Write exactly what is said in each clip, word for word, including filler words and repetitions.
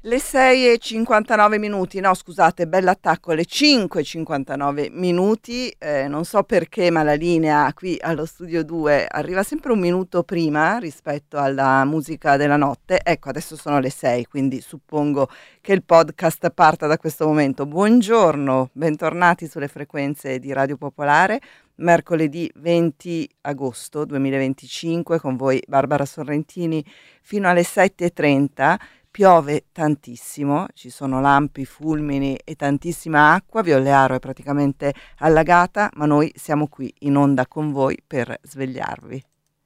Le sei e cinquantanove minuti, no scusate, bell'attacco, le cinque e cinquantanove minuti, eh, non so perché ma la linea qui allo studio due arriva sempre un minuto prima rispetto alla musica della notte. Ecco, adesso sono le sei, quindi suppongo che il podcast parta da questo momento. Buongiorno, bentornati sulle frequenze di Radio Popolare, mercoledì venti agosto duemilaventicinque, con voi Barbara Sorrentini fino alle sette e trenta. Piove tantissimo, ci sono lampi, fulmini e tantissima acqua, Violearo è praticamente allagata, ma noi siamo qui in onda con voi per svegliarvi.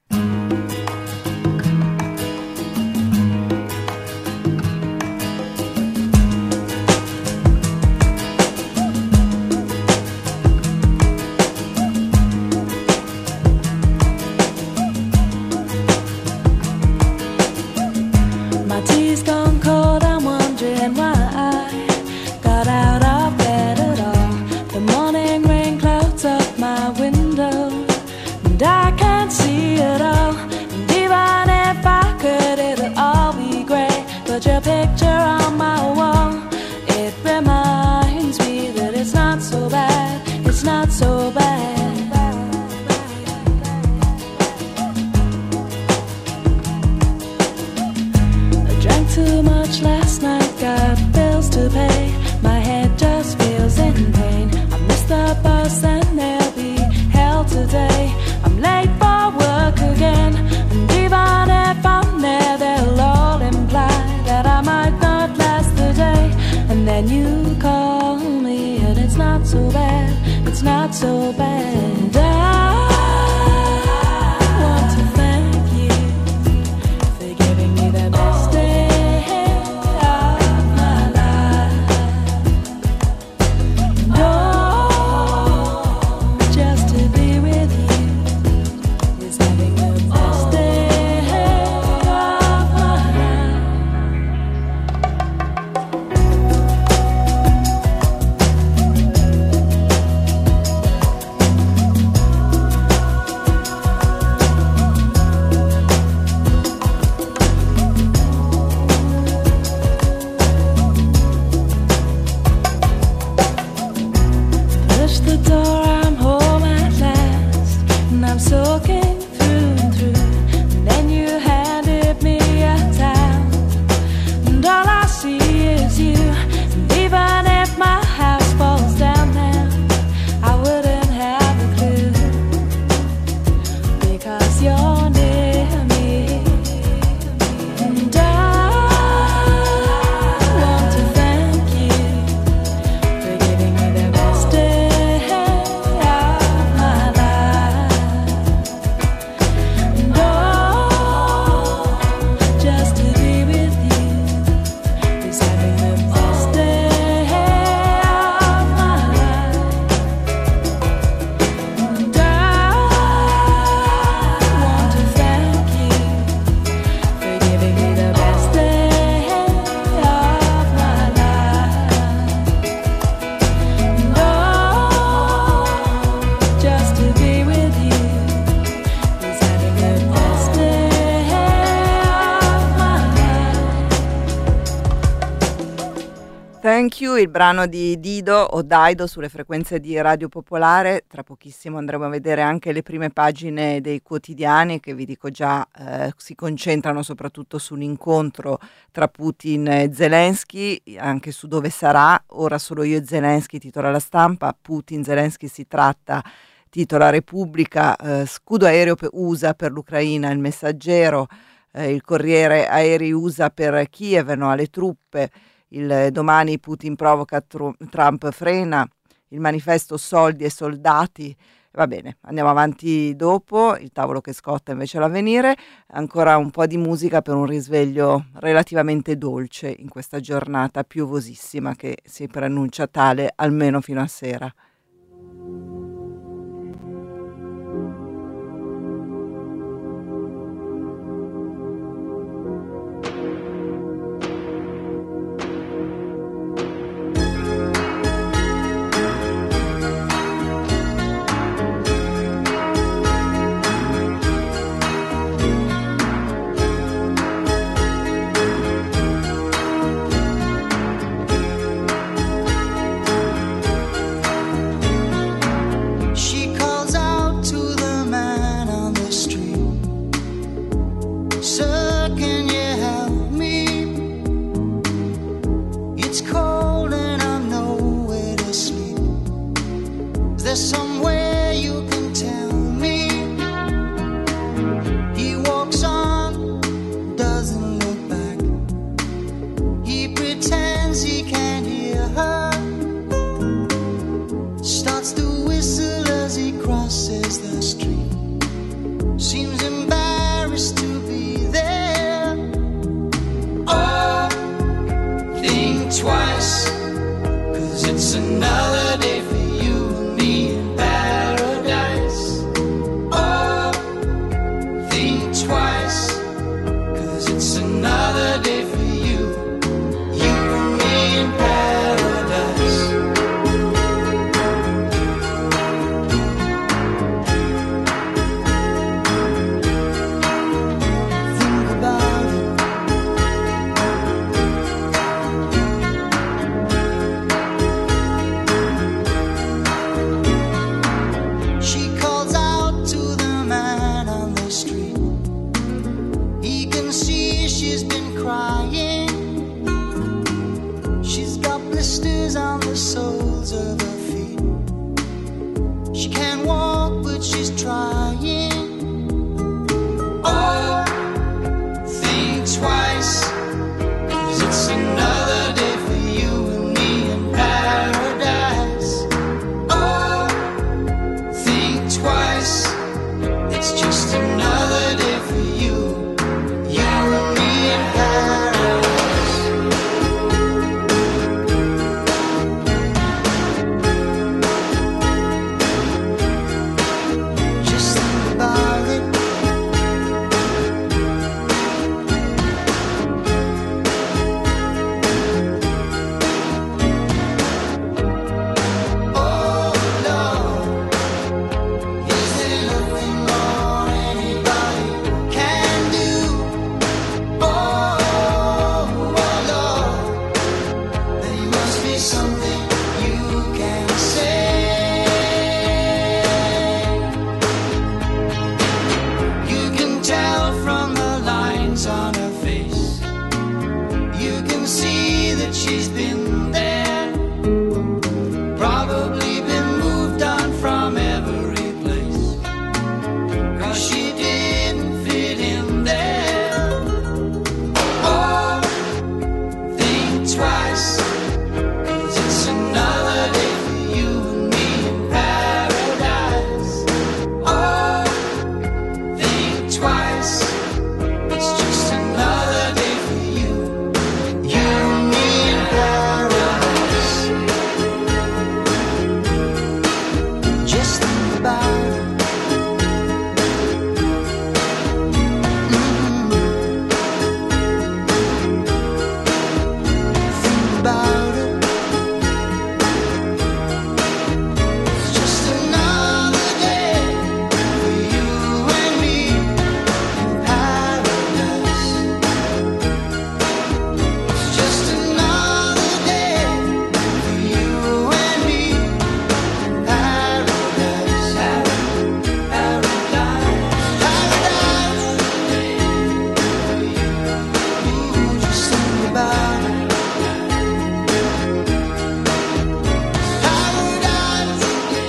Thank You, il brano di Dido o Daido sulle frequenze di Radio Popolare. Tra pochissimo andremo a vedere anche le prime pagine dei quotidiani che vi dico già eh, si concentrano soprattutto sull'incontro tra Putin e Zelensky, anche su dove sarà. Ora solo io e Zelensky, titola La Stampa. Putin, Zelensky si tratta, titola Repubblica. Eh, scudo aereo U S A per l'Ucraina, Il Messaggero. Eh, il Corriere, aerei U S A per Kiev, no alle truppe. Il Domani, Putin provoca, Trump frena. Il Manifesto, soldi e soldati. Va bene, andiamo avanti dopo. Il tavolo che scotta invece l'Avvenire. Ancora un po' di musica per un risveglio relativamente dolce in questa giornata piovosissima che si preannuncia tale almeno fino a sera. can see that she's been there, probably been moved on from every place, 'cause she didn't fit in there. Oh, think twice, 'cause it's another day for you and me in paradise. Oh, think twice, it's just another day for you, you and me in paradise. Just think about it. Mhm. Think about it. It's just another day for you and me in paradise. It's just another day for you and me in paradise. Paradise, ooh, just think about it. Paradise,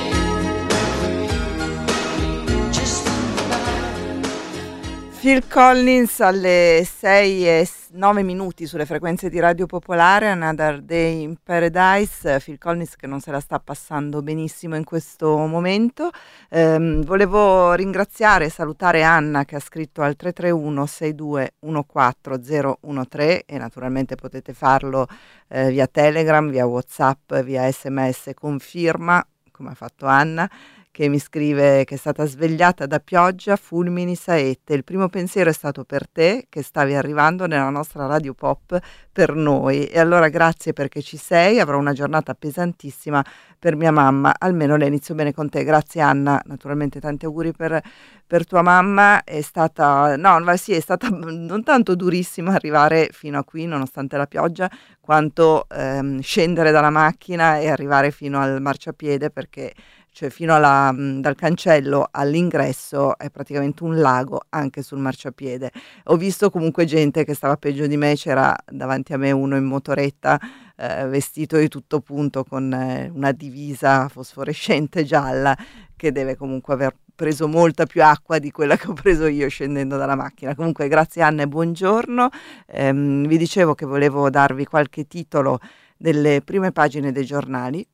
just think about it. Phil Collins alle sei e nove minuti sulle frequenze di Radio Popolare, Another Day in Paradise. Phil Collins che non se la sta passando benissimo in questo momento. Ehm, volevo ringraziare e salutare Anna che ha scritto al tre tre uno sei due uno quattro zero uno tre e naturalmente potete farlo eh, via Telegram, via WhatsApp, via sms con firma, come ha fatto Anna, che mi scrive che è stata svegliata da pioggia, fulmini, saette. Il primo pensiero è stato per te, che stavi arrivando nella nostra radio pop per noi. E allora grazie perché ci sei, avrò una giornata pesantissima per mia mamma, almeno la inizio bene con te. Grazie Anna, naturalmente tanti auguri per, per tua mamma. È stata, no, ma sì, è stata non tanto durissima arrivare fino a qui, nonostante la pioggia, quanto ehm, scendere dalla macchina e arrivare fino al marciapiede, perché cioè fino alla, mh, dal cancello all'ingresso è praticamente un lago anche sul marciapiede. Ho visto comunque gente che stava peggio di me, c'era davanti a me uno in motoretta eh, vestito di tutto punto con eh, una divisa fosforescente gialla, che deve comunque aver preso molta più acqua di quella che ho preso io scendendo dalla macchina. Comunque grazie Anna e buongiorno. Ehm, vi dicevo che volevo darvi qualche titolo delle prime pagine dei giornali.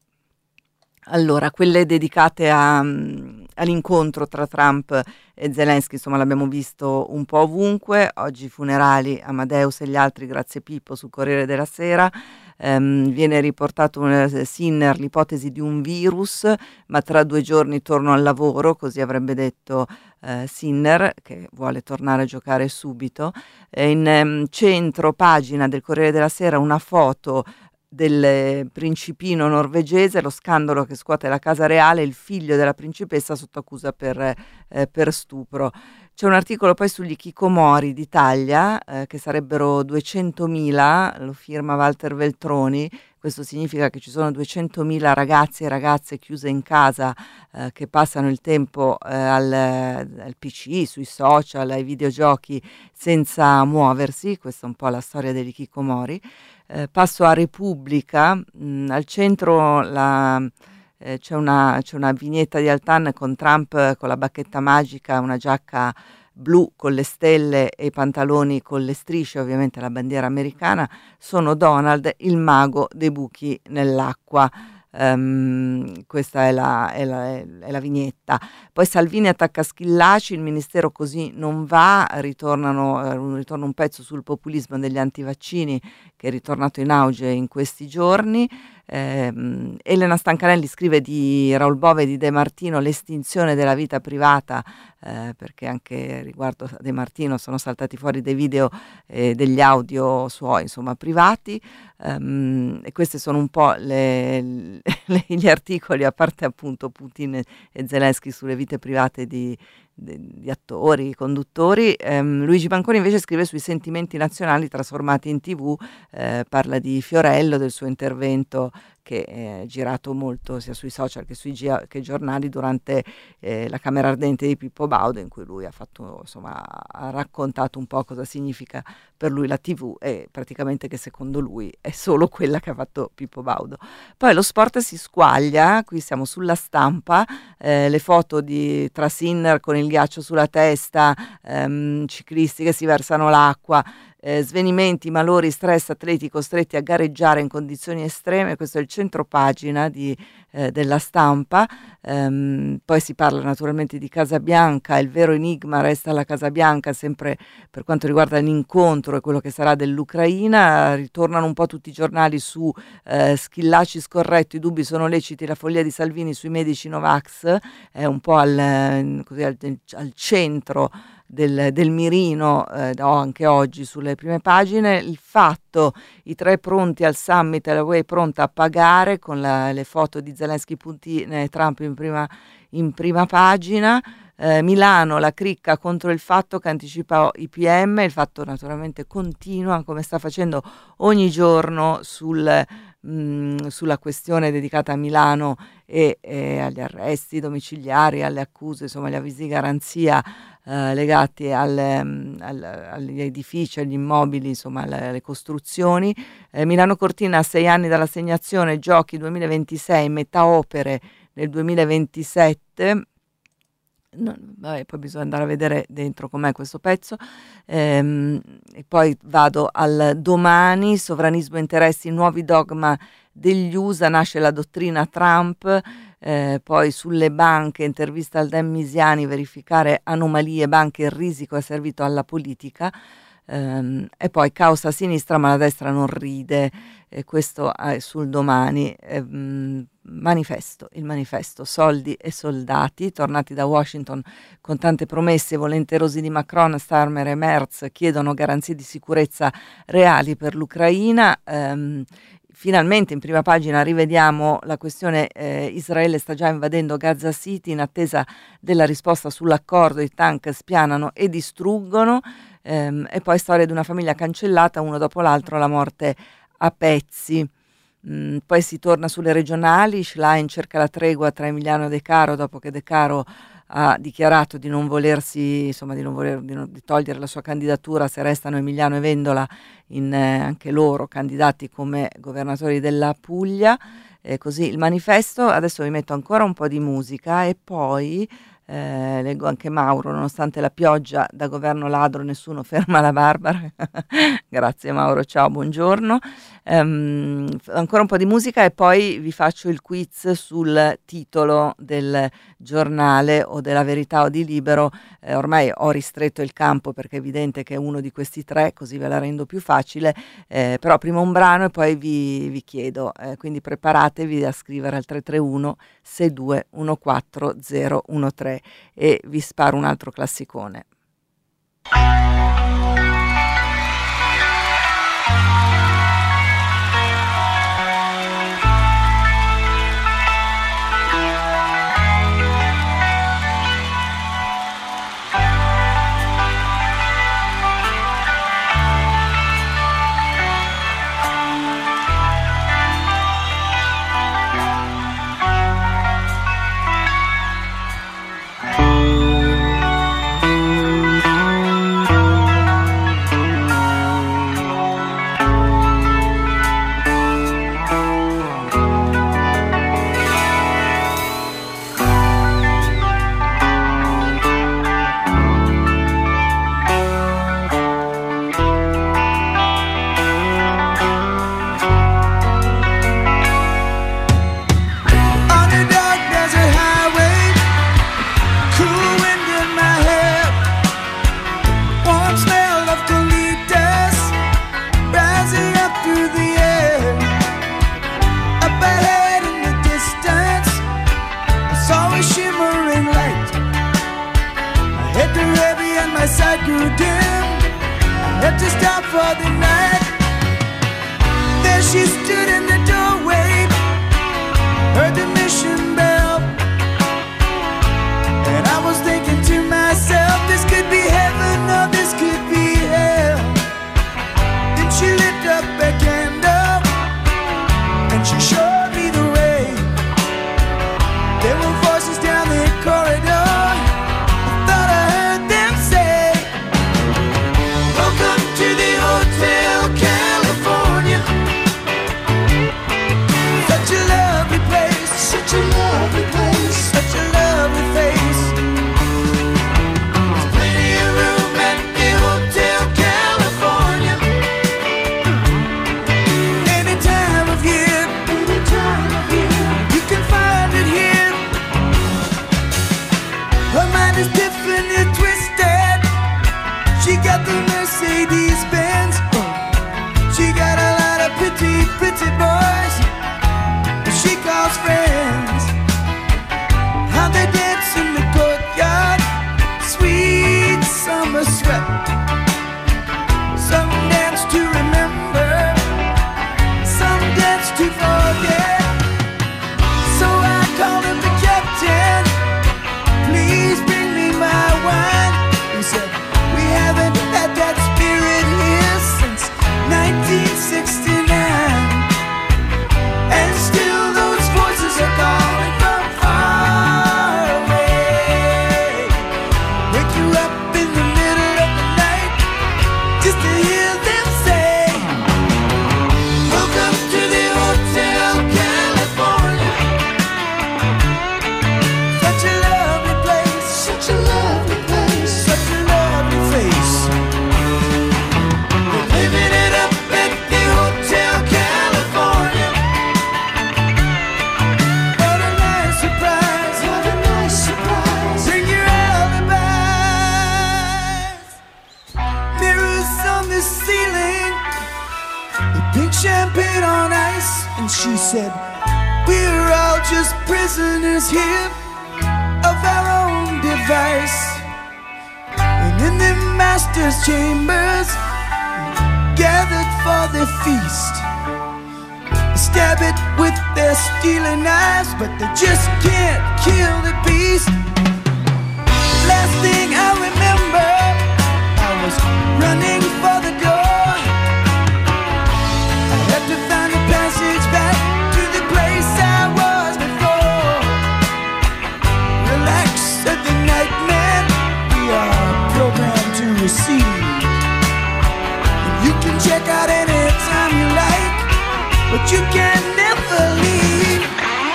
Allora, quelle dedicate a, um, all'incontro tra Trump e Zelensky, insomma l'abbiamo visto un po' ovunque. Oggi funerali, Amadeus e gli altri, grazie Pippo, sul Corriere della Sera. Um, viene riportato un, Sinner, l'ipotesi di un virus, ma tra due giorni torno al lavoro, così avrebbe detto uh, Sinner, che vuole tornare a giocare subito. E in um, centro pagina del Corriere della Sera una foto del principino norvegese, lo scandalo che scuote la casa reale, il figlio della principessa sotto accusa per, eh, per stupro. C'è un articolo poi sugli hikikomori d'Italia, eh, che sarebbero duecentomila, lo firma Walter Veltroni. Questo significa che ci sono duecentomila ragazzi e ragazze chiuse in casa, eh, che passano il tempo eh, al, al P C, sui social, ai videogiochi senza muoversi. Questa è un po' la storia degli hikikomori. Eh, passo a Repubblica, mh, al centro la, eh, c'è, una, c'è una vignetta di Altan con Trump eh, con la bacchetta magica, una giacca blu con le stelle e i pantaloni con le strisce, ovviamente la bandiera americana. Sono Donald, il mago dei buchi nell'acqua. Um, questa è la, è, la, è la vignetta. Poi Salvini attacca Schillaci, il ministero così non va, ritornano, eh, ritorna un pezzo sul populismo degli antivaccini che è ritornato in auge in questi giorni. Eh, Elena Stancanelli scrive di Raul Bove e di De Martino l'estinzione della vita privata, eh, perché anche riguardo a De Martino sono saltati fuori dei video e eh, degli audio suoi, insomma, privati. Um, e questi sono un po' le, le, gli articoli, a parte appunto Putin e Zelensky sulle vite private di, di, di attori, conduttori. Um, Luigi Banconi invece scrive sui sentimenti nazionali trasformati in tivù, eh, parla di Fiorello, del suo intervento che è girato molto sia sui social che sui gia- che giornali durante eh, la Camera Ardente di Pippo Baudo, in cui lui ha fatto, insomma, ha raccontato un po' cosa significa per lui la tivù, e praticamente che secondo lui è solo quella che ha fatto Pippo Baudo. Poi lo sport si squaglia, qui siamo sulla Stampa, eh, le foto di tra Sinner con il ghiaccio sulla testa, ehm, ciclisti che si versano l'acqua, eh, svenimenti, malori, stress, atleti costretti a gareggiare in condizioni estreme. Questo è il centropagina di, eh, della Stampa. Ehm, poi si parla naturalmente di Casabianca, il vero enigma resta la Casa Bianca, sempre per quanto riguarda l'incontro e quello che sarà dell'Ucraina. Ritornano un po' tutti i giornali su eh, Schillaci scorretto, i dubbi sono leciti, la follia di Salvini sui medici Novax, è un po' al, così, al, al centro del, del mirino, eh, anche oggi sulle prime pagine. Il Fatto, i tre pronti al summit, la U E pronta a pagare, con la, le foto di Zelensky, Putin e Trump in prima, in prima pagina. Eh, Milano, la cricca contro il Fatto che anticipa i P M. Il Fatto naturalmente continua, come sta facendo ogni giorno, sul, mh, sulla questione dedicata a Milano e, e agli arresti domiciliari, alle accuse, insomma agli avvisi di garanzia eh, legati alle, mh, al, agli edifici, agli immobili, insomma alle, alle costruzioni. Eh, Milano Cortina, a sei anni dall'assegnazione, giochi duemilaventisei, metà opere nel duemilaventisette. No, vabbè, poi bisogna andare a vedere dentro com'è questo pezzo. Ehm, e poi vado al Domani, sovranismo e interessi, nuovi dogma degli U S A, nasce la dottrina Trump. Eh, poi sulle banche, intervista al Dan Misiani, verificare anomalie, banche, il risico è servito alla politica. Ehm, e poi caos a sinistra ma la destra non ride, e questo è sul Domani. Ehm, manifesto, il manifesto, soldi e soldati, tornati da Washington con tante promesse, volenterosi di Macron, Starmer e Merz chiedono garanzie di sicurezza reali per l'Ucraina. Ehm, Finalmente in prima pagina rivediamo la questione, eh, Israele sta già invadendo Gaza City, in attesa della risposta sull'accordo i tank spianano e distruggono. Ehm, e poi storia di una famiglia cancellata, uno dopo l'altro, la morte a pezzi. Mm, poi si torna sulle regionali, Schlein cerca la tregua tra Emiliano e De Caro dopo che De Caro ha dichiarato di non volersi, insomma di non voler di, non, di togliere la sua candidatura se restano Emiliano e Vendola in, eh, anche loro candidati come governatori della Puglia. E così il manifesto. Adesso vi metto ancora un po' di musica e poi Eh, leggo anche Mauro, nonostante la pioggia, da governo ladro nessuno ferma la Barbara. Grazie Mauro, ciao, buongiorno. Um, ancora un po' di musica e poi vi faccio il quiz sul titolo del giornale o della Verità o di Libero. Eh, ormai ho ristretto il campo perché è evidente che è uno di questi tre, così ve la rendo più facile, eh, però prima un brano e poi vi, vi chiedo, eh, quindi preparatevi a scrivere al tre tre uno sei due uno quattro zero uno tre e vi sparo un altro classicone. She showed me city boys she calls friends. How they dance in the courtyard, sweet summer sweat. Some dance to remember, some dance to forget. So I called him the captain, please bring me my wine. He said, we haven't had that spirit here since nineteen sixty-nine. And still those voices are calling from far away. Wake you up in the middle of the night just to hear them say, welcome to the Hotel California. Such a lovely place, such a lovely place, such a lovely face. We're living it up at the Hotel California. What a nice surprise, what a nice surprise. Bring your alibis. Mirrors on the ceiling, the pink champagne on ice. And she said, we're all just prisoners here of our own device. And in the master's chambers, gathered for the feast, stab it with their stealing knives, but they just can't kill the beast. Last thing I remember, I was running for the door. I had to find a passage back to the place I was before. Relax, said the nightman, we are programmed to receive. You can check out anytime you like, but you can never leave.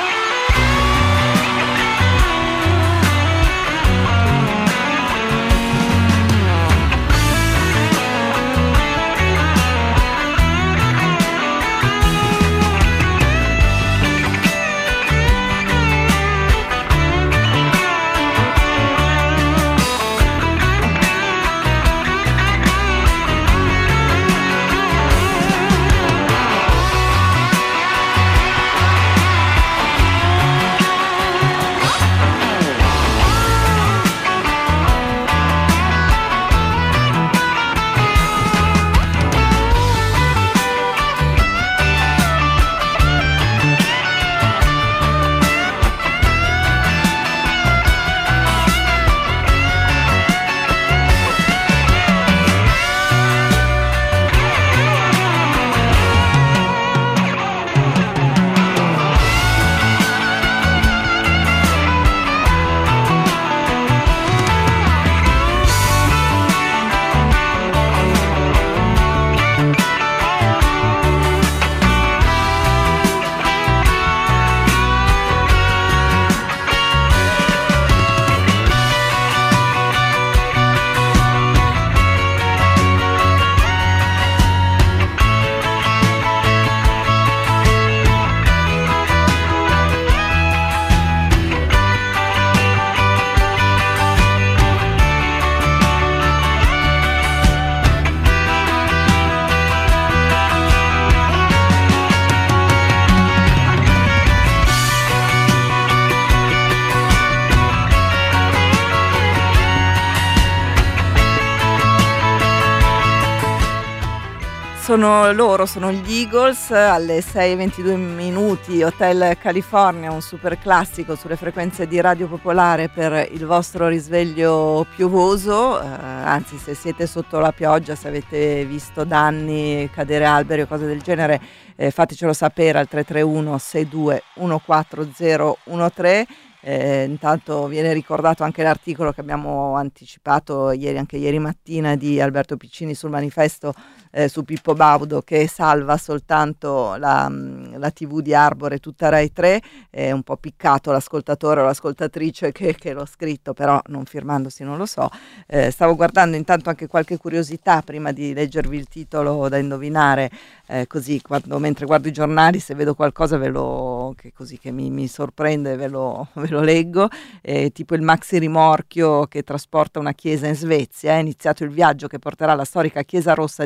Sono loro, sono gli Eagles, alle sei e ventidue minuti, Hotel California, un super classico sulle frequenze di Radio Popolare per il vostro risveglio piovoso, eh, anzi se siete sotto la pioggia, se avete visto danni, cadere alberi o cose del genere, eh, fatecelo sapere al tre tre uno sei due uno quattro zero uno tre. Eh, intanto viene ricordato anche l'articolo che abbiamo anticipato ieri, anche ieri mattina, di Alberto Piccini sul manifesto eh, su Pippo Baudo, che salva soltanto la, la tivù di Arbore, tutta Rai tre. È un po' piccato l'ascoltatore o l'ascoltatrice che, che l'ho scritto, però non firmandosi non lo so. Eh, stavo guardando intanto anche qualche curiosità prima di leggervi il titolo da indovinare, eh, così quando, mentre guardo i giornali, se vedo qualcosa ve lo, che così che mi, mi sorprende ve lo, ve lo leggo, eh, tipo il maxi rimorchio che trasporta una chiesa in Svezia. È iniziato il viaggio che porterà la storica chiesa rossa di Kiruna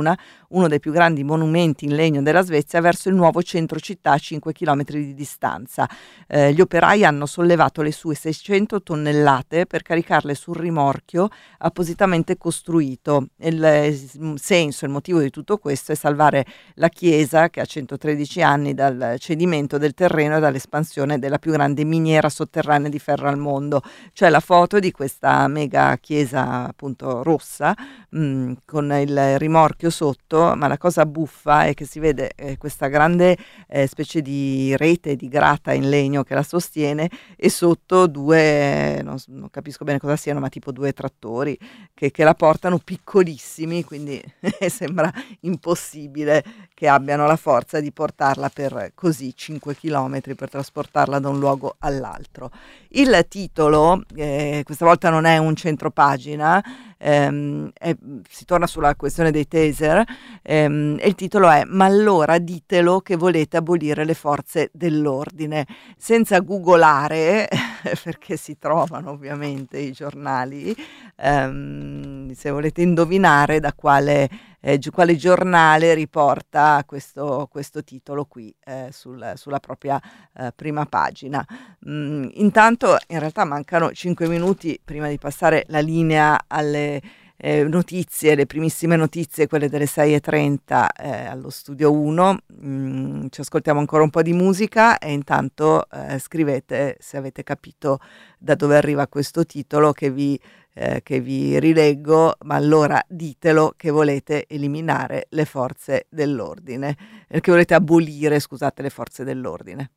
Eskilstuna, uno dei più grandi monumenti in legno della Svezia, verso il nuovo centro città a cinque chilometri di distanza. Eh, gli operai hanno sollevato le sue seicento tonnellate per caricarle sul rimorchio appositamente costruito. Il, il senso, il motivo di tutto questo è salvare la chiesa, che ha centotredici anni, dal cedimento del terreno e dall'espansione della più grande miniera sotterranea di ferro al mondo. C'è la foto di questa mega chiesa appunto rossa mh, con il rimorchio sotto, ma la cosa buffa è che si vede eh, questa grande eh, specie di rete di grata in legno che la sostiene, e sotto due, non, non capisco bene cosa siano, ma tipo due trattori che, che la portano, piccolissimi, quindi sembra impossibile che abbiano la forza di portarla per così cinque chilometri, per trasportarla da un luogo all'altro. Il titolo, eh, questa volta non è un centropagina, ehm, è, si torna sulla questione dei taser, ehm, e il titolo è "Ma allora ditelo che volete abolire le forze dell'ordine", senza googolare, perché si trovano ovviamente i giornali, ehm, se volete indovinare da quale Eh, quale giornale riporta questo, questo titolo qui eh, sul, sulla propria eh, prima pagina. Mm, intanto in realtà mancano cinque minuti prima di passare la linea alle eh, notizie, le primissime notizie, quelle delle sei e trenta eh, allo studio uno. Mm, ci ascoltiamo ancora un po' di musica e intanto eh, scrivete se avete capito da dove arriva questo titolo che vi Eh, che vi rileggo. "Ma allora ditelo che volete eliminare le forze dell'ordine", eh, che volete abolire, scusate, le forze dell'ordine.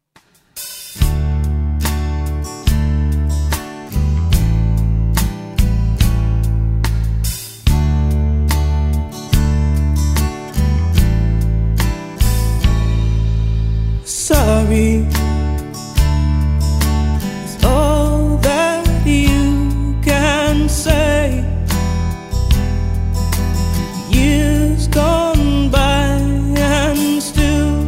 Sorry, it's all that you can say. Years gone by and still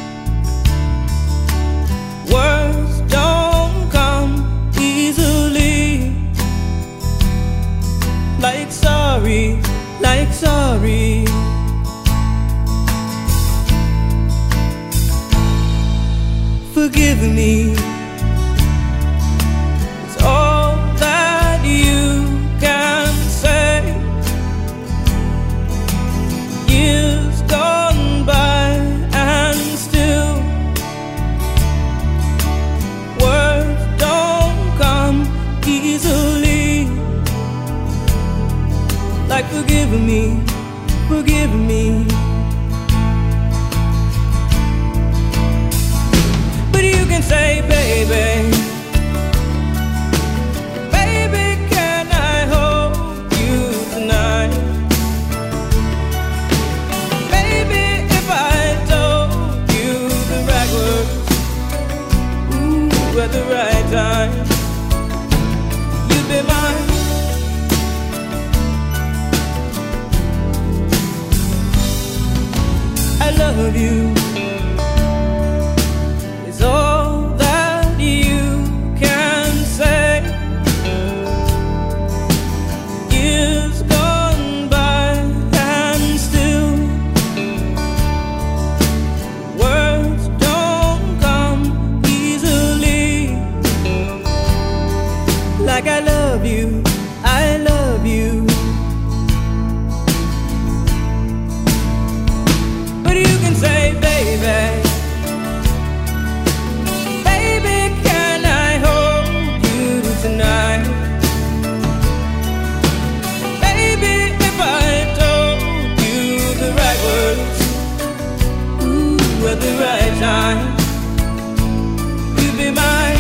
words don't come easily. Like sorry, like sorry. Forgive me, it's all that you can say. Years gone by and still words don't come easily. Like forgive me, forgive me. Say, baby, baby, can I hold you tonight? Baby, if I told you the right words, ooh, at the right time, you'd be mine. I love you. It's all like I love you, I love you. But you can say, baby, baby, can I hold you tonight? Baby, if I told you the right words, ooh, at the right time, you'd be mine.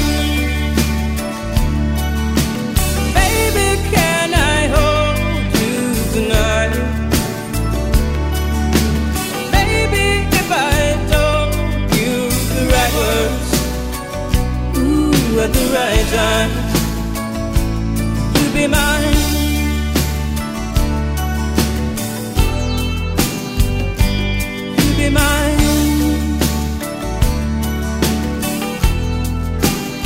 At the right time, you'll be mine. You'll be mine.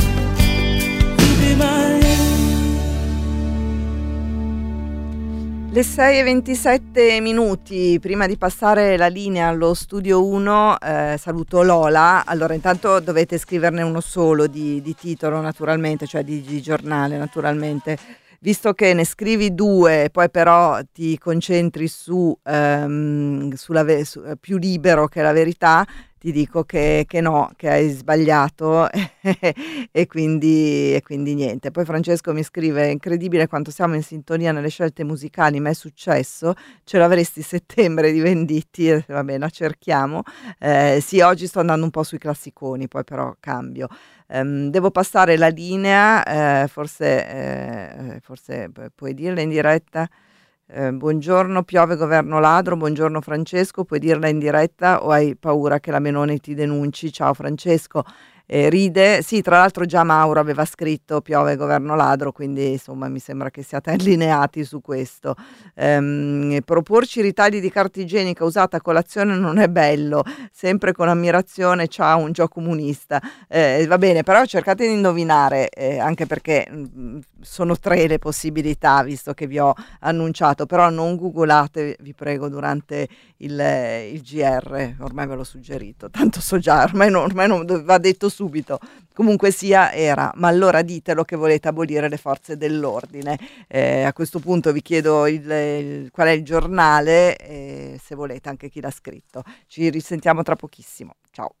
You'll be mine. Le sei e ventisette minuti, prima di passare la linea allo studio uno, eh, saluto Lola. Allora, intanto dovete scriverne uno solo di, di titolo, naturalmente, cioè di, di giornale, naturalmente. Visto che ne scrivi due, poi però ti concentri su, ehm, sulla ve- su, più libero che la verità, ti dico che, che no, che hai sbagliato e, quindi, e quindi niente. Poi Francesco mi scrive: incredibile quanto siamo in sintonia nelle scelte musicali, ma è successo, ce l'avresti settembre di Venditti, eh, va bene, la cerchiamo. Eh, sì, oggi sto andando un po' sui classiconi, poi però cambio. Um, devo passare la linea, eh, forse, eh, forse puoi dirla in diretta. Eh, buongiorno, piove governo ladro, buongiorno Francesco, puoi dirla in diretta o hai paura che la Meloni ti denunci? Ciao Francesco. Eh, ride, sì, tra l'altro già Mauro aveva scritto piove governo ladro, quindi insomma mi sembra che siate allineati su questo. Ehm, proporci ritagli di carta igienica usata a colazione non è bello, sempre con ammirazione, ciao un gioco comunista. Eh, va bene, però cercate di indovinare, eh, anche perché mh, sono tre le possibilità, visto che vi ho annunciato, però non googolate, vi prego, durante il, il G R, ormai ve l'ho suggerito, tanto so già, ormai, non, ormai non va detto subito, comunque sia era, ma allora ditelo che volete abolire le forze dell'ordine. Eh, a questo punto vi chiedo il, il, qual è il giornale, e se volete anche chi l'ha scritto. Ci risentiamo tra pochissimo, ciao.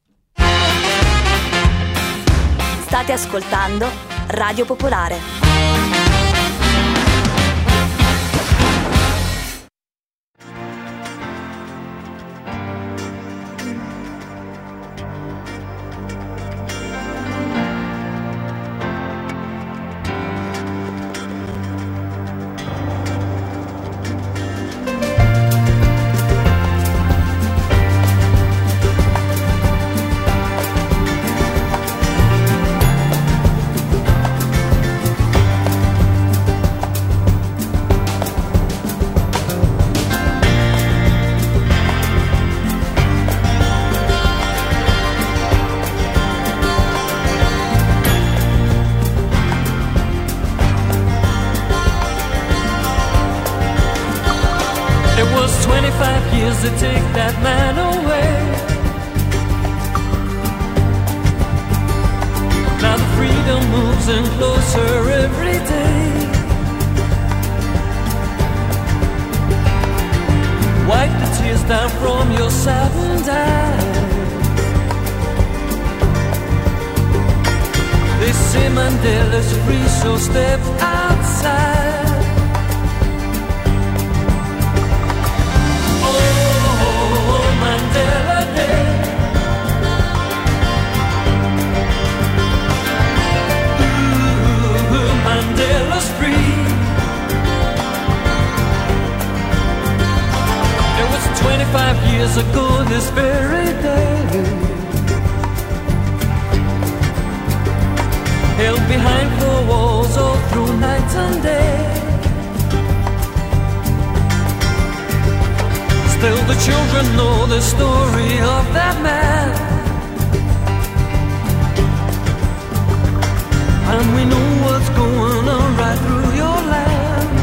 State ascoltando Radio Popolare. To take that man away. Now the freedom moves in closer every day. Wipe the tears down from your saddened eyes. They say Mandela's free, so step outside. Mandela Day. Ooh, Mandela's free. It was twenty-five years ago this very day. Held behind four walls all through night and day. Still the children know the story of that man, and we know what's going on right through your land.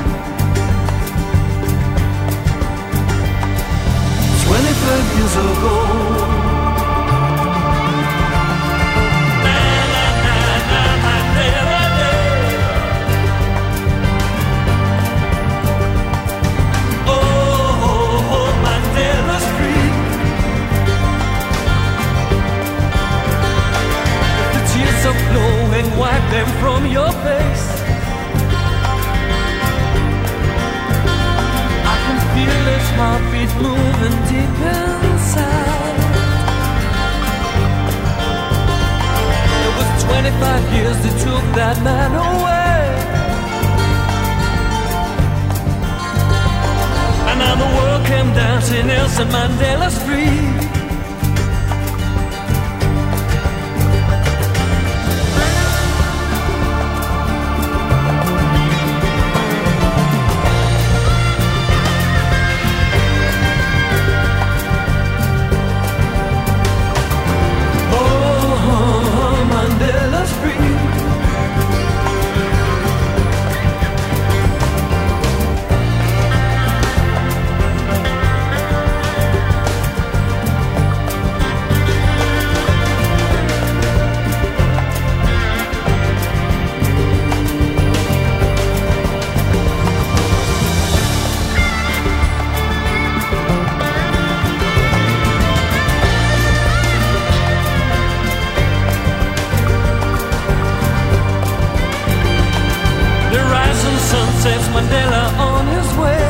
Twenty-five years ago, and wipe them from your face. I can feel his heartbeat moving deep inside. It was twenty-five years that took that man away, and now the world came down to Nelson Mandela's free. sets Mandela on his way.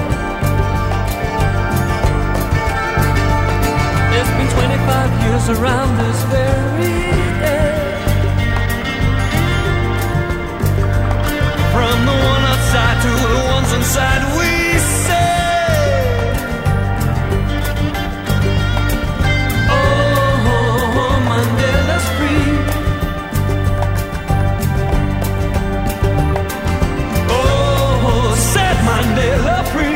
It's been twenty-five years around this very day. From the one outside to the ones inside, we say, oh, Mandela's free. Oh, set Mandela free.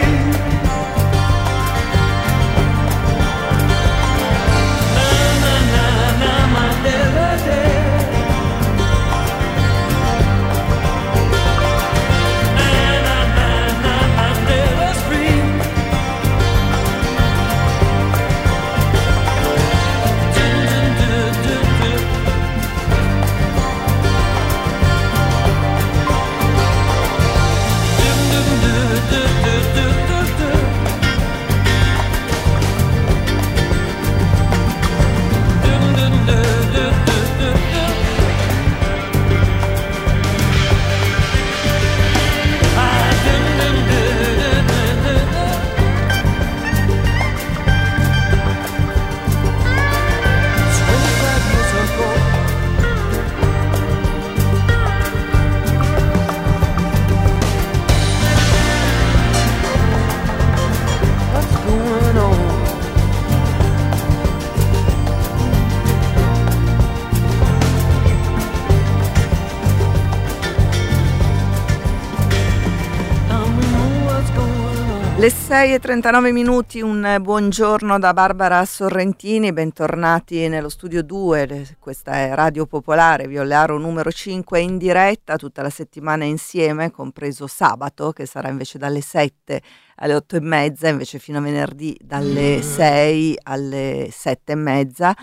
Le sei e trentanove minuti, un buongiorno da Barbara Sorrentini, bentornati nello studio due, questa è Radio Popolare, Violearo numero cinque in diretta tutta la settimana insieme, compreso sabato che sarà invece dalle sette alle otto e mezza, invece fino a venerdì dalle sei alle sette e mezza.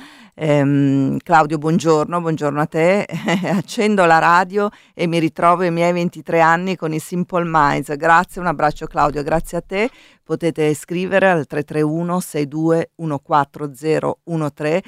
Ehm, Claudio, buongiorno, buongiorno a te. Accendo la radio e mi ritrovo ai miei ventitré anni con i Simple Minds. Grazie, un abbraccio Claudio, grazie a te. Potete scrivere al tre tre uno sei due uno quattro zero uno tre,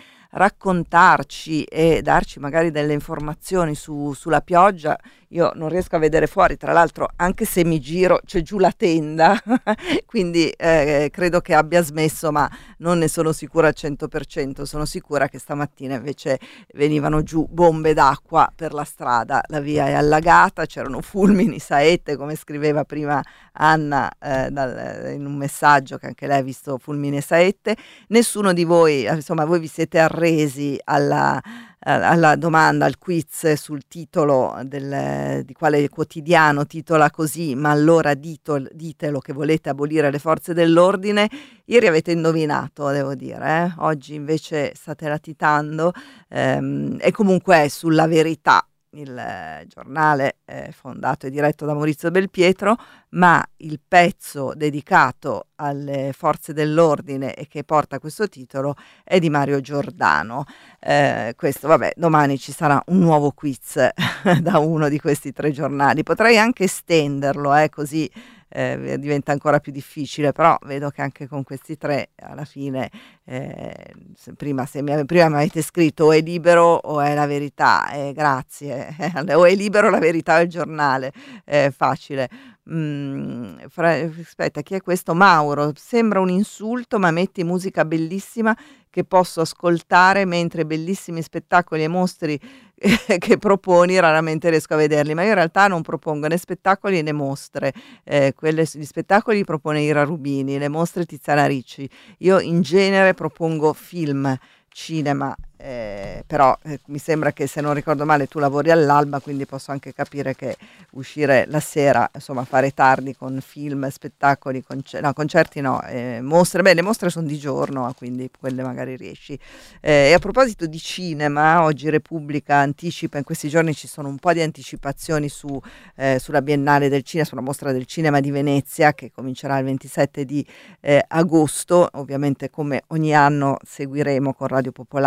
raccontarci e darci magari delle informazioni su, sulla pioggia. Io non riesco a vedere fuori, tra l'altro anche se mi giro c'è giù la tenda, quindi eh, credo che abbia smesso, ma non ne sono sicura al cento per cento. Sono sicura che stamattina invece venivano giù bombe d'acqua per la strada, la via è allagata, c'erano fulmini, saette, come scriveva prima Anna eh, dal, in un messaggio che anche lei ha visto fulmini e saette. Nessuno di voi, insomma voi vi siete arresi alla alla domanda, al quiz sul titolo del, di quale quotidiano titola così, ma allora dito, ditelo che volete abolire le forze dell'ordine. Ieri avete indovinato, devo dire, eh? Oggi invece state latitando, ehm, e comunque è sulla Verità, il eh, giornale eh, fondato e diretto da Maurizio Belpietro, ma il pezzo dedicato alle forze dell'ordine e che porta questo titolo è di Mario Giordano. Eh, questo, vabbè, domani ci sarà un nuovo quiz da uno di questi tre giornali. Potrei anche estenderlo, eh, così eh, diventa ancora più difficile, però vedo che anche con questi tre alla fine eh, se prima, se mi, prima mi avete scritto o è Libero o è La Verità, eh, grazie, o è Libero, La Verità o il giornale, eh, facile. Mm, fra, aspetta, chi è questo? Mauro, sembra un insulto, ma metti musica bellissima che posso ascoltare, mentre bellissimi spettacoli e mostri eh, che proponi raramente riesco a vederli, ma io in realtà non propongo né spettacoli né mostre, eh, quelle, gli spettacoli li propone Ira Rubini, le mostre Tiziana Ricci. Io in genere propongo film, cinema, eh, però eh, mi sembra che, se non ricordo male, tu lavori all'Alba, quindi posso anche capire che uscire la sera, insomma fare tardi con film, spettacoli, concer- no, concerti no, eh, mostre, beh le mostre sono di giorno, quindi quelle magari riesci. Eh, e a proposito di cinema, oggi Repubblica anticipa, in questi giorni ci sono un po' di anticipazioni su, eh, sulla Biennale del Cinema, sulla mostra del cinema di Venezia che comincerà il ventisette di eh, agosto, ovviamente come ogni anno seguiremo con Radio Popolare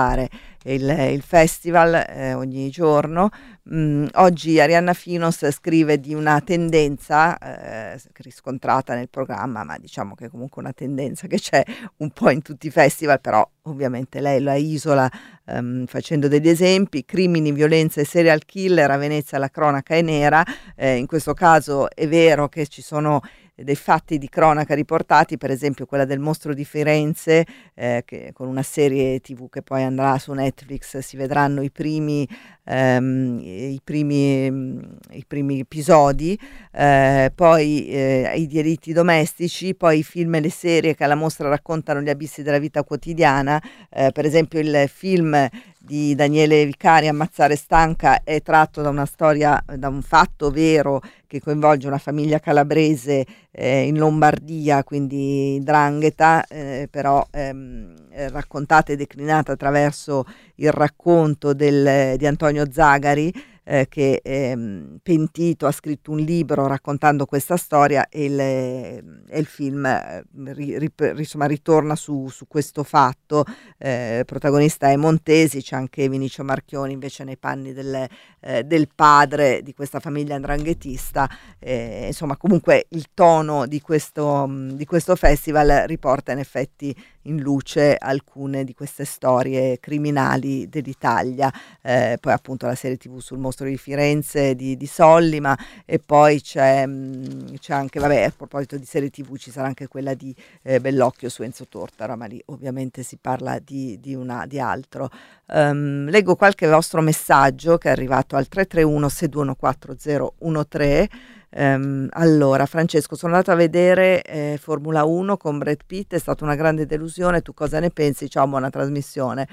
il, il festival eh, ogni giorno. Mm, oggi Arianna Finos scrive di una tendenza eh, riscontrata nel programma, ma diciamo che è comunque una tendenza che c'è un po' in tutti i festival, però ovviamente lei la isola um, facendo degli esempi: crimini, violenza e serial killer, a Venezia la cronaca è nera. Eh, in questo caso è vero che ci sono dei fatti di cronaca riportati, per esempio quella del mostro di Firenze, eh, che con una serie tv che poi andrà su Netflix si vedranno i primi ehm, i primi i primi episodi, eh, poi eh, i delitti domestici, poi i film e le serie che alla mostra raccontano gli abissi della vita quotidiana, eh, per esempio il film di Daniele Vicari, Ammazzare Stanca, è tratto da una storia, da un fatto vero che coinvolge una famiglia calabrese eh, in Lombardia, quindi 'ndrangheta, eh, però ehm, raccontata e declinata attraverso il racconto del, di Antonio Zagari, eh, che ehm, pentito ha scritto un libro raccontando questa storia, e il, e il film eh, ri, ri, insomma, ritorna su, su questo fatto. Eh, protagonista è Montesi, c'è anche Vinicio Marchioni invece nei panni del, eh, del padre di questa famiglia 'ndranghetista. Eh, insomma, comunque il tono di questo, di questo festival riporta in effetti in luce alcune di queste storie criminali dell'Italia. Eh, poi appunto la serie tv sul mostro di Firenze di, di Sollima, e poi c'è, mh, c'è anche, vabbè, a proposito di serie tv ci sarà anche quella di eh, Bellocchio su Enzo Tortora, ma lì ovviamente si parla di, di, una, di altro. Um, leggo qualche vostro messaggio che è arrivato al tre tre uno sei due uno quattro zero uno tre. Um, allora, Francesco, sono andato a vedere eh, Formula uno con Brad Pitt, è stata una grande delusione, tu cosa ne pensi? Ciao, buona trasmissione.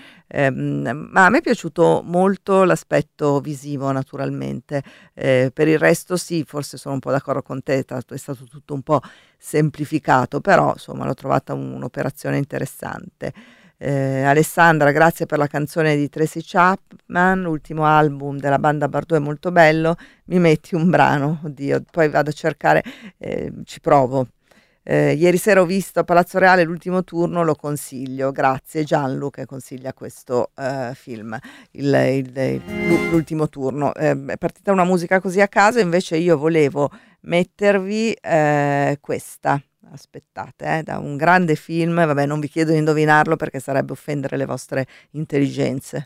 Um, ma a me è piaciuto molto l'aspetto visivo, naturalmente, eh, per il resto sì, forse sono un po' d'accordo con te, è stato tutto un po' semplificato, però insomma l'ho trovata un, un'operazione interessante. Eh, Alessandra, grazie per la canzone di Tracy Chapman, l'ultimo album della banda Bardot è molto bello, mi metti un brano? Oddio, poi vado a cercare, eh, ci provo. Eh, ieri sera ho visto Palazzo Reale l'ultimo turno, lo consiglio, grazie. Gianlu che consiglia questo uh, film, il, il, il, l'ultimo turno. Eh, è partita una musica così a caso, invece io volevo mettervi eh, questa. Aspettate, eh, da un grande film, vabbè, non vi chiedo di indovinarlo perché sarebbe offendere le vostre intelligenze.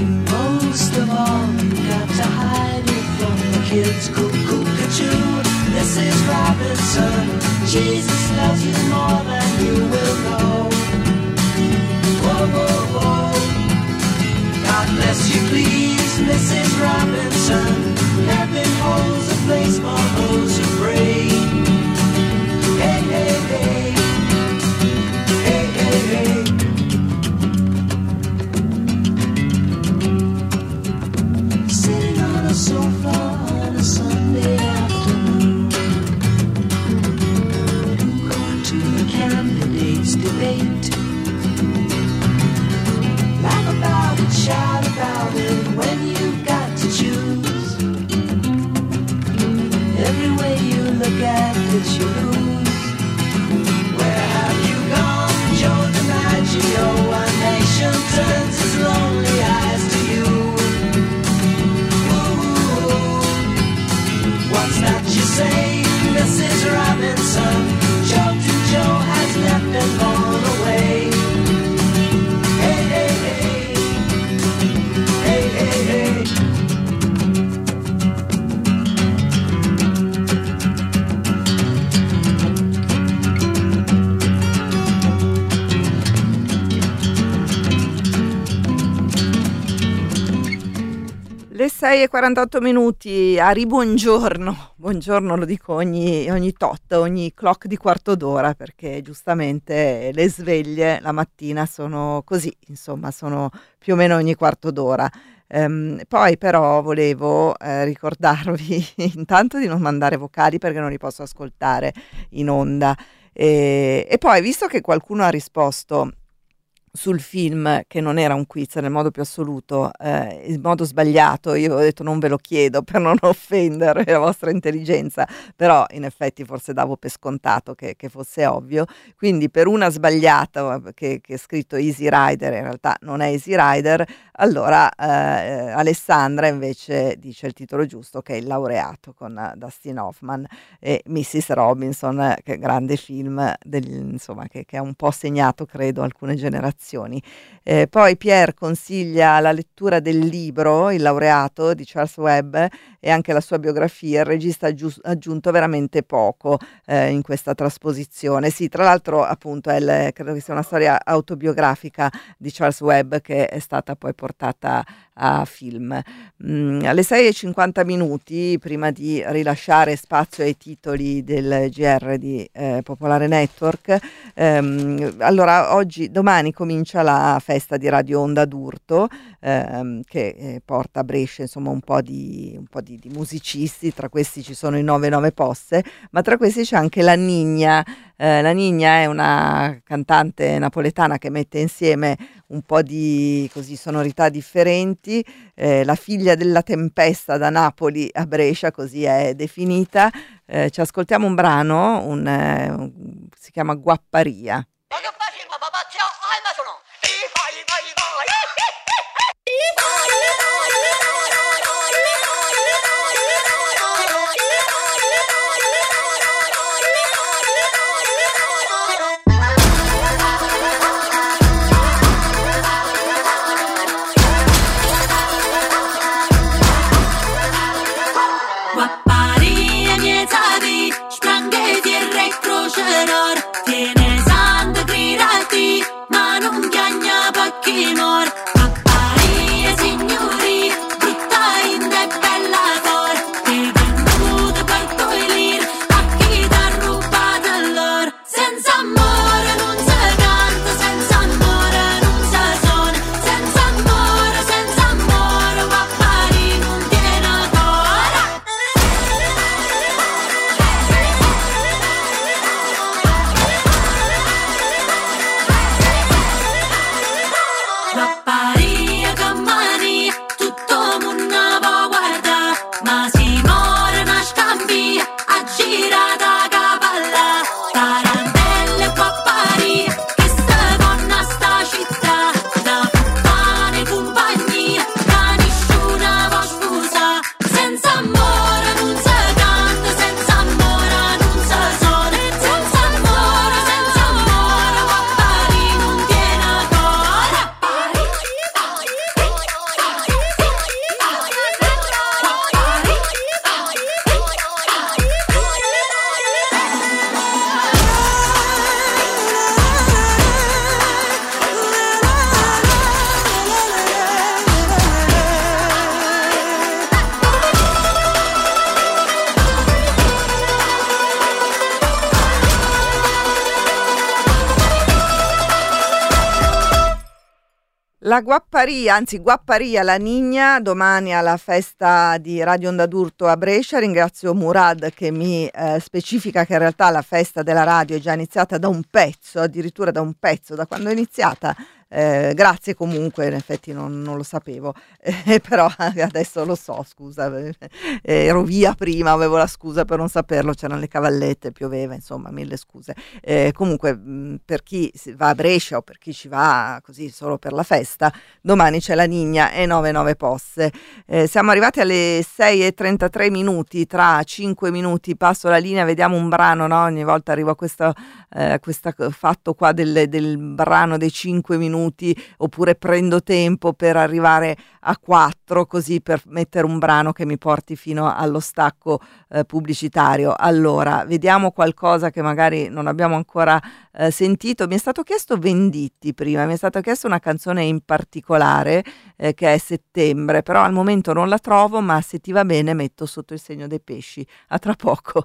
Most of all, you got to hide it from the kids. Cuckoo, cuckoo, Missus Robinson, Jesus loves you more than you will know. Whoa, whoa, whoa. God bless you, please, Missus Robinson. Heaven holds a place for those who pray. Hey, hey, hey. Hey, hey, hey. Sitting on a sofa on a Sunday afternoon, going to the candidates' debate. Laugh about it, shout about it when you've got to choose. Every way you look at it, you lose. Where have you gone, Joe DiMaggio? One nation turns its lonely eyes to you. Ooh, what's that you say, Missus Robinson? Joe to Joe has left and gone away. Hey, hey, hey. Hey, hey, hey. Le sei e quarantotto minuti, Ari, buongiorno, buongiorno lo dico ogni, ogni tot, ogni clock di quarto d'ora, perché giustamente le sveglie la mattina sono così, insomma sono più o meno ogni quarto d'ora. Ehm, poi però volevo eh, ricordarvi intanto di non mandare vocali perché non li posso ascoltare in onda, e, e poi visto che qualcuno ha risposto sul film che non era un quiz nel modo più assoluto, eh, in modo sbagliato, io avevo detto non ve lo chiedo per non offendere la vostra intelligenza, però in effetti forse davo per scontato che, che fosse ovvio, quindi per una sbagliata che, che è scritto Easy Rider, in realtà non è Easy Rider, allora eh, Alessandra invece dice il titolo giusto, che è Il laureato, con uh, Dustin Hoffman e missus Robinson, che è un grande film del, insomma, che, che ha un po' segnato credo alcune generazioni. Eh, poi Pierre consiglia la lettura del libro Il laureato di Charles Webb e anche la sua biografia. Il regista ha aggiu- aggiunto veramente poco eh, in questa trasposizione. Sì, tra l'altro appunto è il, credo che sia una storia autobiografica di Charles Webb che è stata poi portata a film. Mm, alle sei e cinquanta minuti, prima di rilasciare spazio ai titoli del G R di eh, Popolare Network, ehm, allora oggi, domani comincia la festa di Radio Onda d'Urto, ehm, che eh, porta a Brescia insomma un po' di, un po' di, di musicisti, tra questi ci sono i nove nove posse, ma tra questi c'è anche la Nigna. Eh, la Nigna è una cantante napoletana che mette insieme un po' di così sonorità differenti, eh, la figlia della tempesta da Napoli a Brescia, così è definita. Eh, ci ascoltiamo un brano, un, eh, un, si chiama Guapparia. Guapparia miezadi, spranghe di recroceror, tiene san La Guapparia, anzi Guapparia La Nigna, domani alla festa di Radio Onda d'Urto a Brescia. Ringrazio Murad che mi eh, specifica che in realtà la festa della radio è già iniziata da un pezzo, addirittura da un pezzo, da quando è iniziata. Eh, grazie comunque, in effetti non, non lo sapevo, eh, però adesso lo so, scusa, eh, ero via prima, avevo la scusa per non saperlo, c'erano le cavallette, pioveva, insomma mille scuse. Eh, comunque mh, per chi va a Brescia o per chi ci va così solo per la festa, domani c'è la Nigna e nove nove Posse. Eh, siamo arrivati alle sei e trentatré minuti, tra cinque minuti passo la linea, vediamo un brano, no? Ogni volta arrivo a questo eh, fatto qua del, del brano dei cinque minuti, oppure prendo tempo per arrivare a quattro, così per mettere un brano che mi porti fino allo stacco eh, pubblicitario. Allora, vediamo qualcosa che magari non abbiamo ancora eh, sentito. Mi è stato chiesto Venditti prima, mi è stato chiesto una canzone in particolare eh, che è Settembre, però al momento non la trovo, ma se ti va bene metto Sotto il segno dei pesci. A tra poco.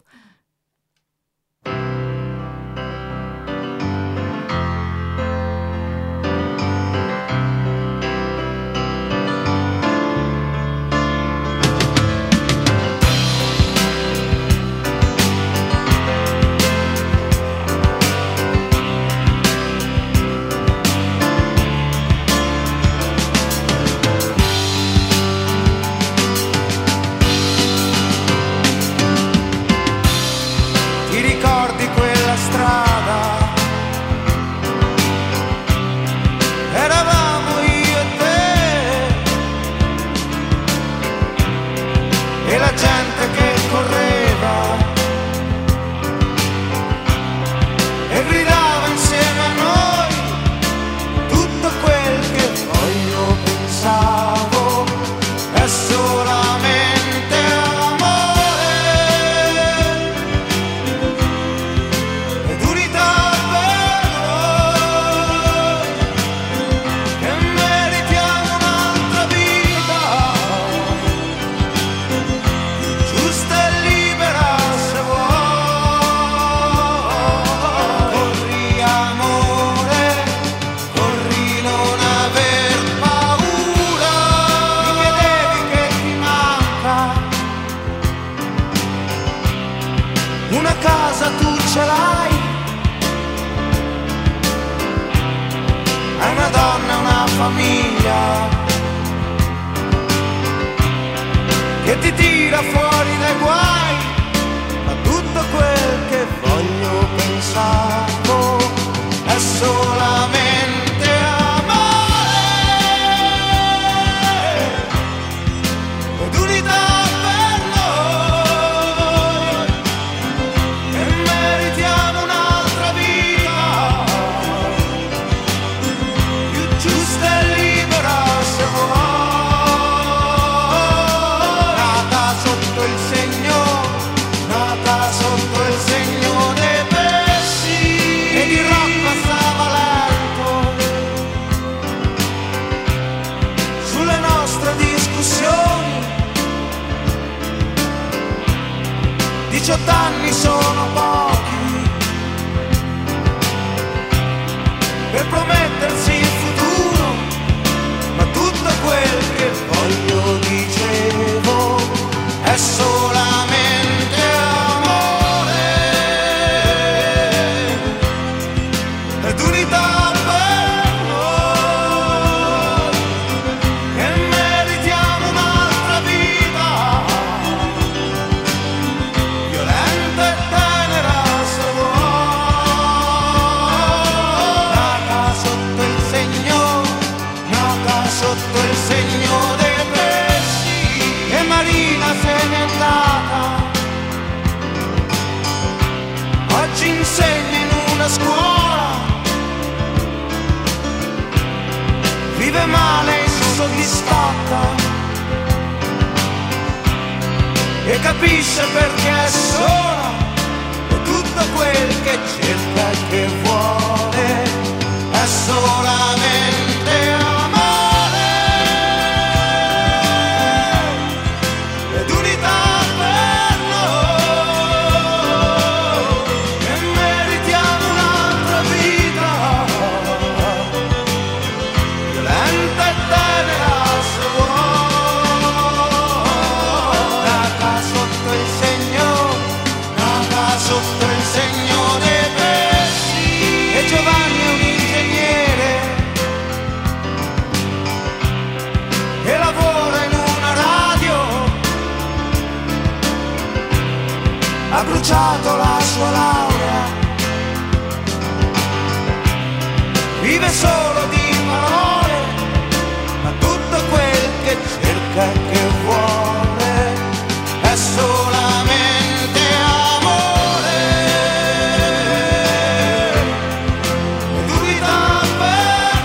Che ti tira fuori dai guai, ma tutto quel che voglio pensavo è solamente amore ed unità per noi, e meritiamo un'altra vita più giusta e libera se vuoi. diciotto anni sono pochi per promettersi il futuro, ma tutto quel che voglio, dicevo, è solamente amore ed unità per noi, e meritiamo un'altra vita violenta e tenera se vuoi, nata sotto il segno, nata sotto il segno dei pesci, e Marina se n'è andata, oggi insegna in una scuola, vive male insoddisfatta e capisce perché è sola, e tutto quel che cerca e che vuole è solamente amore ed unità per noi, e meritiamo un'altra vita violenta ha bruciato la sua laurea, vive solo di parole, ma tutto quel che cerca e che vuole è solamente amore. E dubita per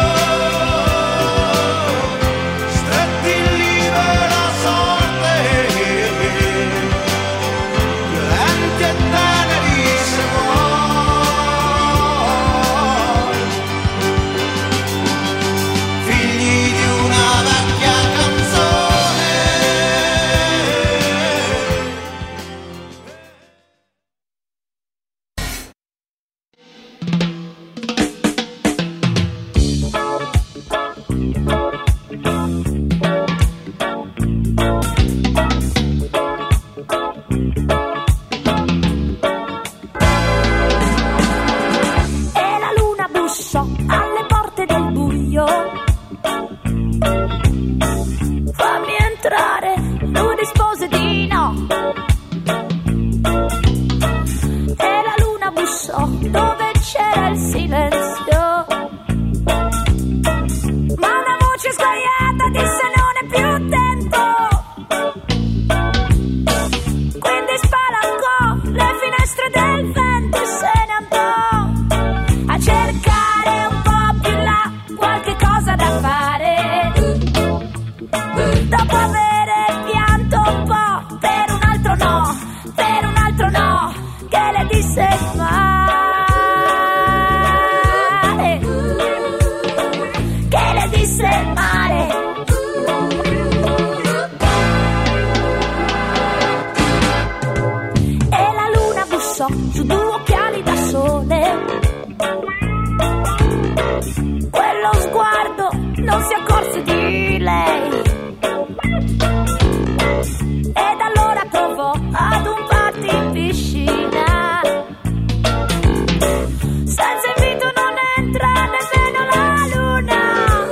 noi, stretti in libera sorte, violenti e teneri se vuoi, figli di una vecchia canzone. E la luna bussò alle porte del buio. Fammi entrare, lui rispose di no. E la luna bussò dove c'era il silenzio. Ma una voce sguaiata disse non è più tempo. Quindi spalancò le finestre del vento e se ne andò a cercare un po' più là qualche cosa da fare. Dopo avere pianto un po' per un altro no, per un altro no, che le disse il mare, che le disse il mare. E la luna bussò su due occhiali da sole. Quello sguardo non si accorse di lei. Ed allora provò ad un party in piscina. Senza invito non entra nemmeno la luna.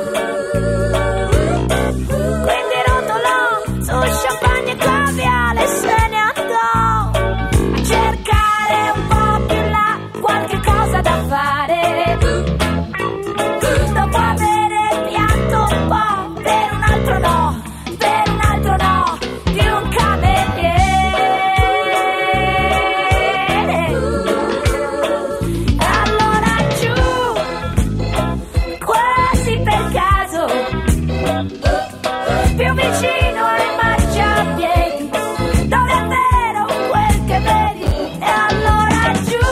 Quindi rotolò su champagne e caviale e se ne andò a cercare un po' più là qualche cosa da fare. Dopo avere pianto un po' per un altro no, per un altro no, di un cameriere. Allora giù, quasi per caso, più vicino ai marciapiedi, dove è vero quel che vedi. E allora giù,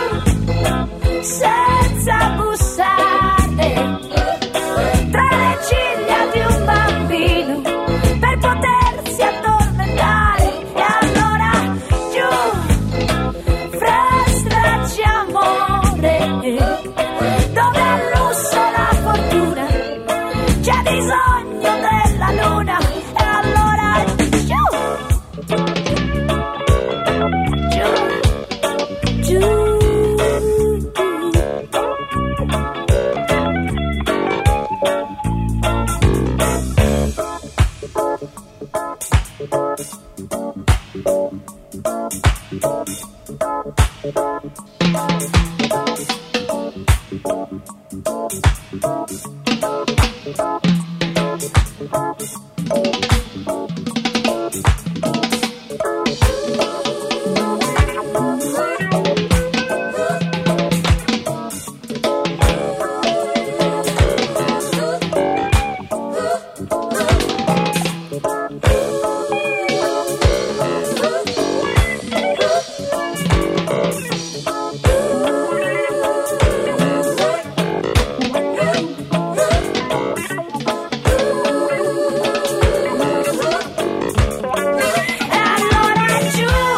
senza bussare, tra le ciglia di un bambino, per potersi addormentare. E allora giù, fra stracci amore, dove al lusso la fortuna c'è bisogno della luna. E allora giù, giù, giù. E allora giù,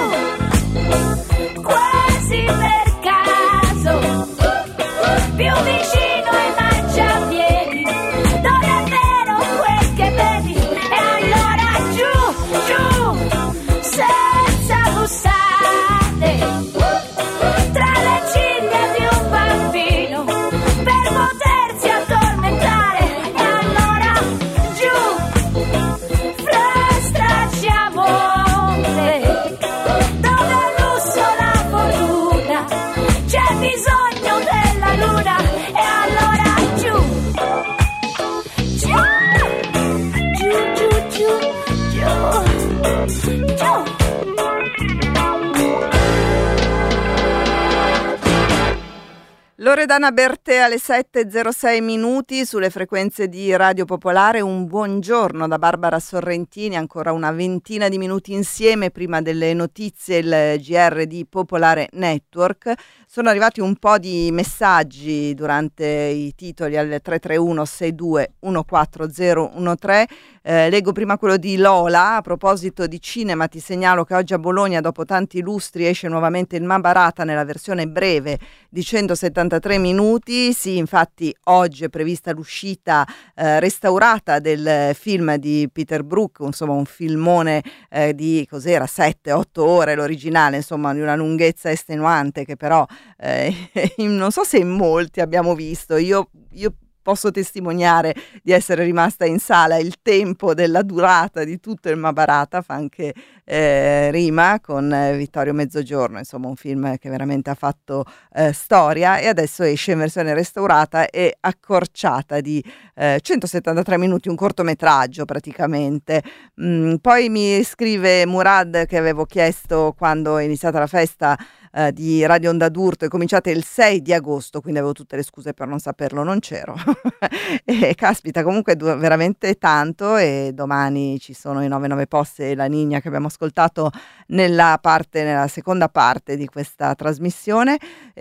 Loredana Bertè alle sette e zero sei minuti sulle frequenze di Radio Popolare. Un buongiorno da Barbara Sorrentini, ancora una ventina di minuti insieme prima delle notizie, il G R di Popolare Network. Sono arrivati un po' di messaggi durante i titoli al tre tre uno sei due uno quattro zero uno tre. Eh, leggo prima quello di Lola. A proposito di cinema, ti segnalo che oggi a Bologna, dopo tanti lustri, esce nuovamente il Mahabharata nella versione breve di centosettantatré minuti. Sì, infatti oggi è prevista l'uscita eh, restaurata del film di Peter Brook, insomma un filmone eh, di cos'era sette otto ore l'originale, insomma di una lunghezza estenuante che però eh, non so se in molti abbiamo visto. Io, io posso testimoniare di essere rimasta in sala. Il tempo della durata di tutto il Mahabharata fa anche eh, rima con eh, Vittorio Mezzogiorno, insomma un film che veramente ha fatto eh, storia, e adesso esce in versione restaurata e accorciata di eh, centosettantatré minuti, un cortometraggio praticamente. Mm, poi mi scrive Murad che avevo chiesto quando è iniziata la festa Uh, di Radio Onda d'Urto, è cominciata il sei di agosto, quindi avevo tutte le scuse per non saperlo, non c'ero. E caspita, comunque du- veramente tanto, e domani ci sono i nove nove posti e la Nigna che abbiamo ascoltato nella parte, nella seconda parte di questa trasmissione.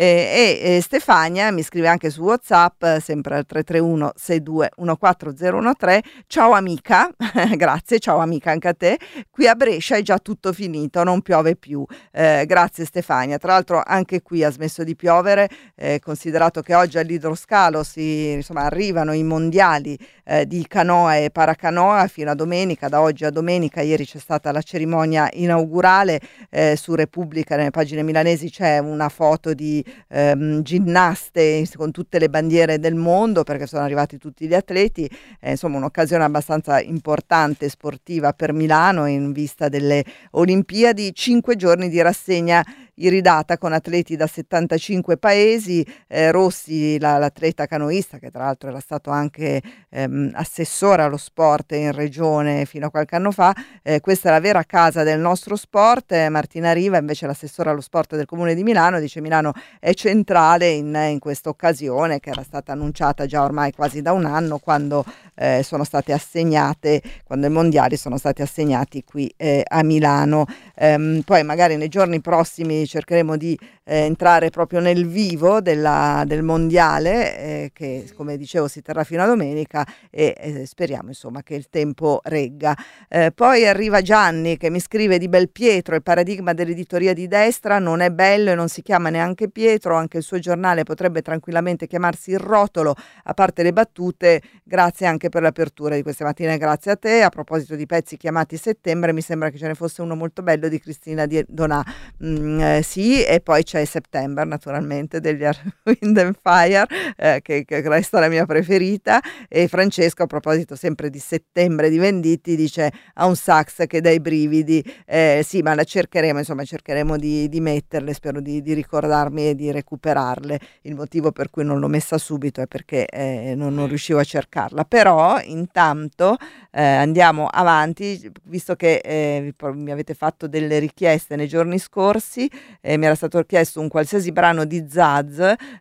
E, e, e Stefania mi scrive anche su WhatsApp, sempre al tre tre uno sei due uno quattro zero uno tre. Ciao amica, grazie, ciao amica anche a te. Qui a Brescia è già tutto finito, non piove più. Eh, grazie Stefania. Tra l'altro anche qui ha smesso di piovere, eh, considerato che oggi all'idroscalo si, insomma, arrivano i mondiali eh, di canoa e paracanoa fino a domenica. Da oggi a domenica, ieri c'è stata la cerimonia inaugurale, eh, su Repubblica nelle pagine milanesi c'è una foto di ehm, ginnaste con tutte le bandiere del mondo, perché sono arrivati tutti gli atleti, eh, insomma un'occasione abbastanza importante sportiva per Milano in vista delle Olimpiadi. Cinque giorni di rassegna iridata con atleti da settantacinque paesi. eh, Rossi, la, l'atleta canoista, che tra l'altro era stato anche ehm, assessore allo sport in regione fino a qualche anno fa, eh, questa è la vera casa del nostro sport. eh, Martina Riva invece l'assessore allo sport del Comune di Milano, dice Milano è centrale in, in questa occasione che era stata annunciata già ormai quasi da un anno, quando eh, sono state assegnate, quando i mondiali sono stati assegnati qui eh, a Milano. Ehm, poi magari nei giorni prossimi cercheremo di eh, entrare proprio nel vivo della, del mondiale, eh, che come dicevo si terrà fino a domenica, e eh, speriamo insomma che il tempo regga. Eh, poi arriva Gianni che mi scrive di Belpietro: il paradigma dell'editoria di destra non è bello e non si chiama neanche Pietro, anche il suo giornale potrebbe tranquillamente chiamarsi Il Rotolo, a parte le battute. Grazie anche per l'apertura di queste mattine, grazie a te. A proposito di pezzi chiamati Settembre, mi sembra che ce ne fosse uno molto bello di Cristina Donà. Mm, eh, sì, e poi c'è September naturalmente degli Wind and Fire, eh, che, che resta la mia preferita. E Francesco, a proposito sempre di Settembre di Venditti, dice ha un sax che dà i brividi. Eh, sì, ma la cercheremo, insomma cercheremo di, di metterle, spero di, di ricordarmi e di recuperarle. Il motivo per cui non l'ho messa subito è perché eh, non, non riuscivo a cercarla, però intanto eh, andiamo avanti, visto che eh, mi avete fatto delle richieste nei giorni scorsi. Eh, mi era stato chiesto un qualsiasi brano di Zaz,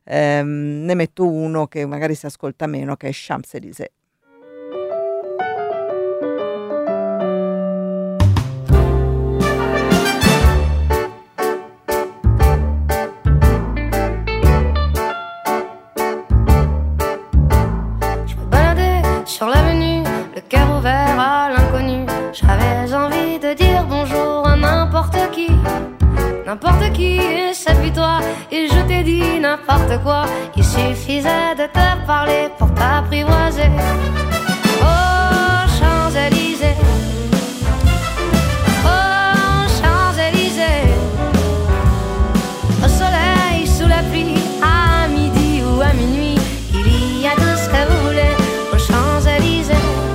ehm, ne metto uno che magari si ascolta meno, che è Champs-Élysées. Je me baladais sur l'avenue, le cœur ouvert à l'inconnu. J'avais envie de dire bonjour à n'importe qui. N'importe qui, et c'est puis toi, et je t'ai dit n'importe quoi. Il suffisait de te parler pour t'apprivoiser. Oh, Champs-Élysées, oh, Champs-Élysées, au soleil, sous la pluie, à midi ou à minuit, il y a tout ce que vous voulez aux Champs-Élysées.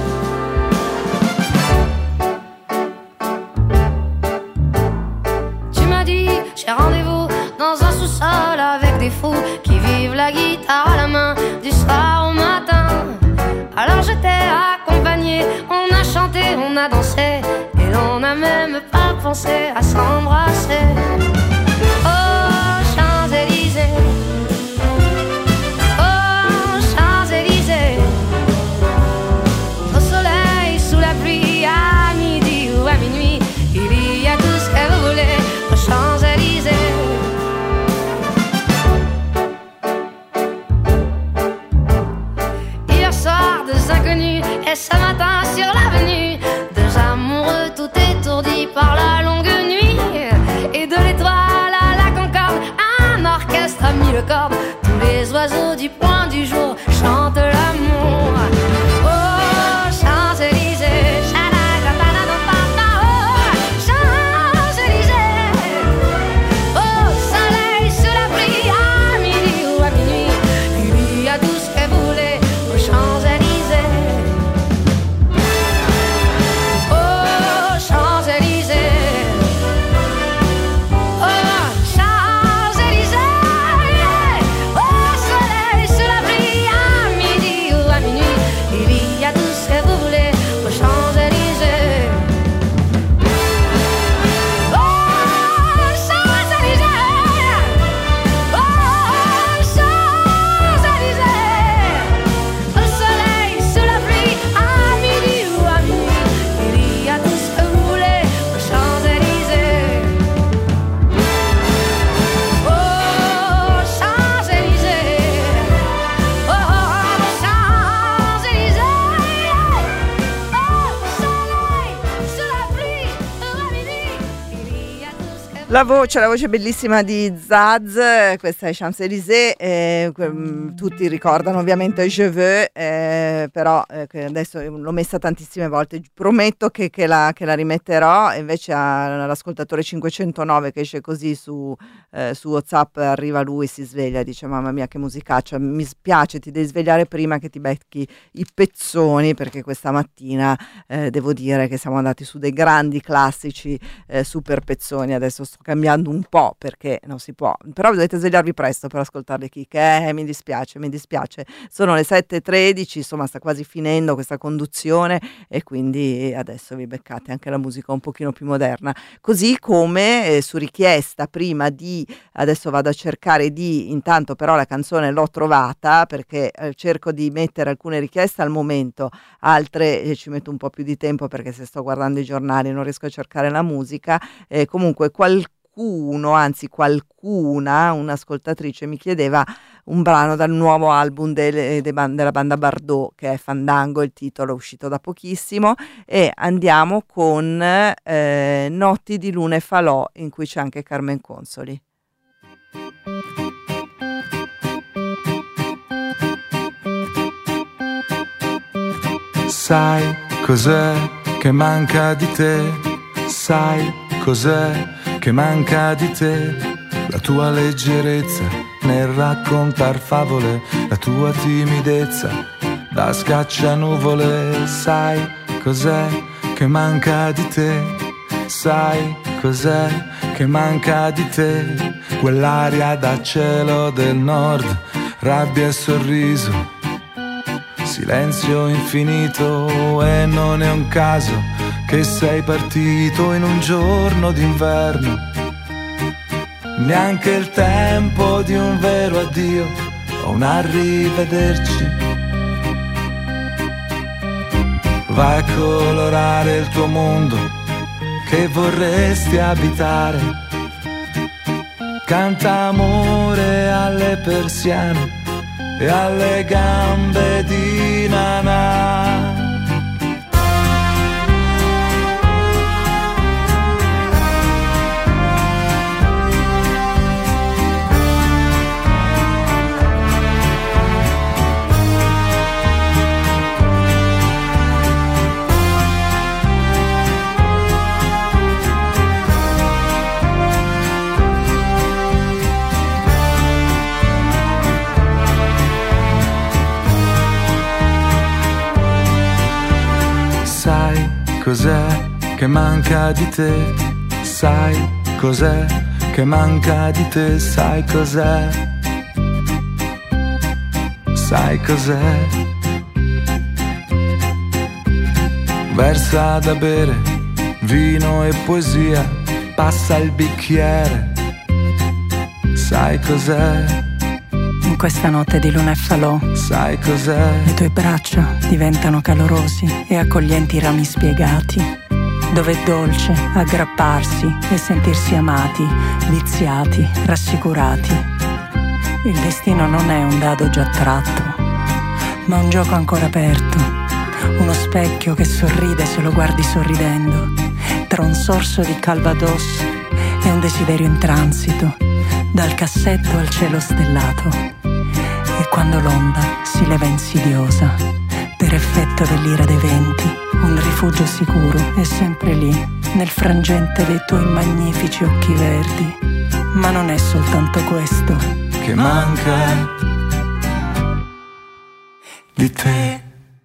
J'ai rendez-vous dans un sous-sol avec des fous qui vivent la guitare à la main du soir au matin. Alors je t'ai accompagné, on a chanté, on a dansé, et on n'a même pas pensé à s'embrasser. Oh, Champs-Élysées, le cordes, tous les oiseaux du point du jour chantent l'amour. Oh, Champs-Élysées, Chana-Gapana-Papa, oh, Champs-Élysées. Oh, soleil sous la pluie, à midi ou à minuit, il y a tout ce que vous voulez aux Champs-Élysées. Oh, Champs-Élysées. La voce, la voce bellissima di Zaz, questa è Champs-Élysées, eh, tutti ricordano ovviamente Je veux, eh, però eh, adesso l'ho messa tantissime volte, prometto che, che, la, che la rimetterò, e invece all'ascoltatore cinquecentonove che esce così su, eh, su WhatsApp, arriva lui, si sveglia e dice mamma mia che musicaccia, mi spiace, ti devi svegliare prima che ti becchi i pezzoni, perché questa mattina eh, devo dire che siamo andati su dei grandi classici eh, super pezzoni, adesso sto cambiando un po' perché non si può, però dovete svegliarvi presto per ascoltare le chicche, eh, mi dispiace, mi dispiace, sono le sette e tredici, insomma sta quasi finendo questa conduzione e quindi adesso vi beccate anche la musica un pochino più moderna, così come eh, su richiesta prima di, adesso vado a cercare di, intanto però la canzone l'ho trovata perché eh, cerco di mettere alcune richieste al momento, altre eh, ci metto un po' più di tempo perché se sto guardando i giornali non riesco a cercare la musica, eh, comunque qualcuno Qualcuno, anzi qualcuna, un'ascoltatrice mi chiedeva un brano dal nuovo album de, de, della banda Bardot che è Fandango, il titolo è uscito da pochissimo, e andiamo con eh, Notti di luna e falò, in cui c'è anche Carmen Consoli. Sai cos'è che manca di te? Sai cos'è che manca di te? La tua leggerezza nel raccontar favole, la tua timidezza da scaccianuvole. Sai cos'è che manca di te? Sai cos'è che manca di te? Quell'aria da cielo del nord, rabbia e sorriso, silenzio infinito, e non è un caso che sei partito in un giorno d'inverno, neanche il tempo di un vero addio o un arrivederci. Vai a colorare il tuo mondo che vorresti abitare, canta amore alle persiane e alle gambe di Nanà. Cos'è che manca di te? Sai cos'è che manca di te? Sai cos'è? Sai cos'è? Versa da bere, vino e poesia, passa il bicchiere. Sai cos'è? In questa notte di luna e falò, sai cos'è? Le tue braccia diventano calorosi e accoglienti rami spiegati, dove è dolce aggrapparsi e sentirsi amati, viziati, rassicurati. Il destino non è un dado già tratto, ma un gioco ancora aperto, uno specchio che sorride se lo guardi sorridendo, tra un sorso di Calvados e un desiderio in transito. dal cassetto al cielo stellato. E quando l'onda si leva insidiosa, per effetto dell'ira dei venti, un rifugio sicuro è sempre lì, nel frangente dei tuoi magnifici occhi verdi. Ma non è soltanto questo che manca di te.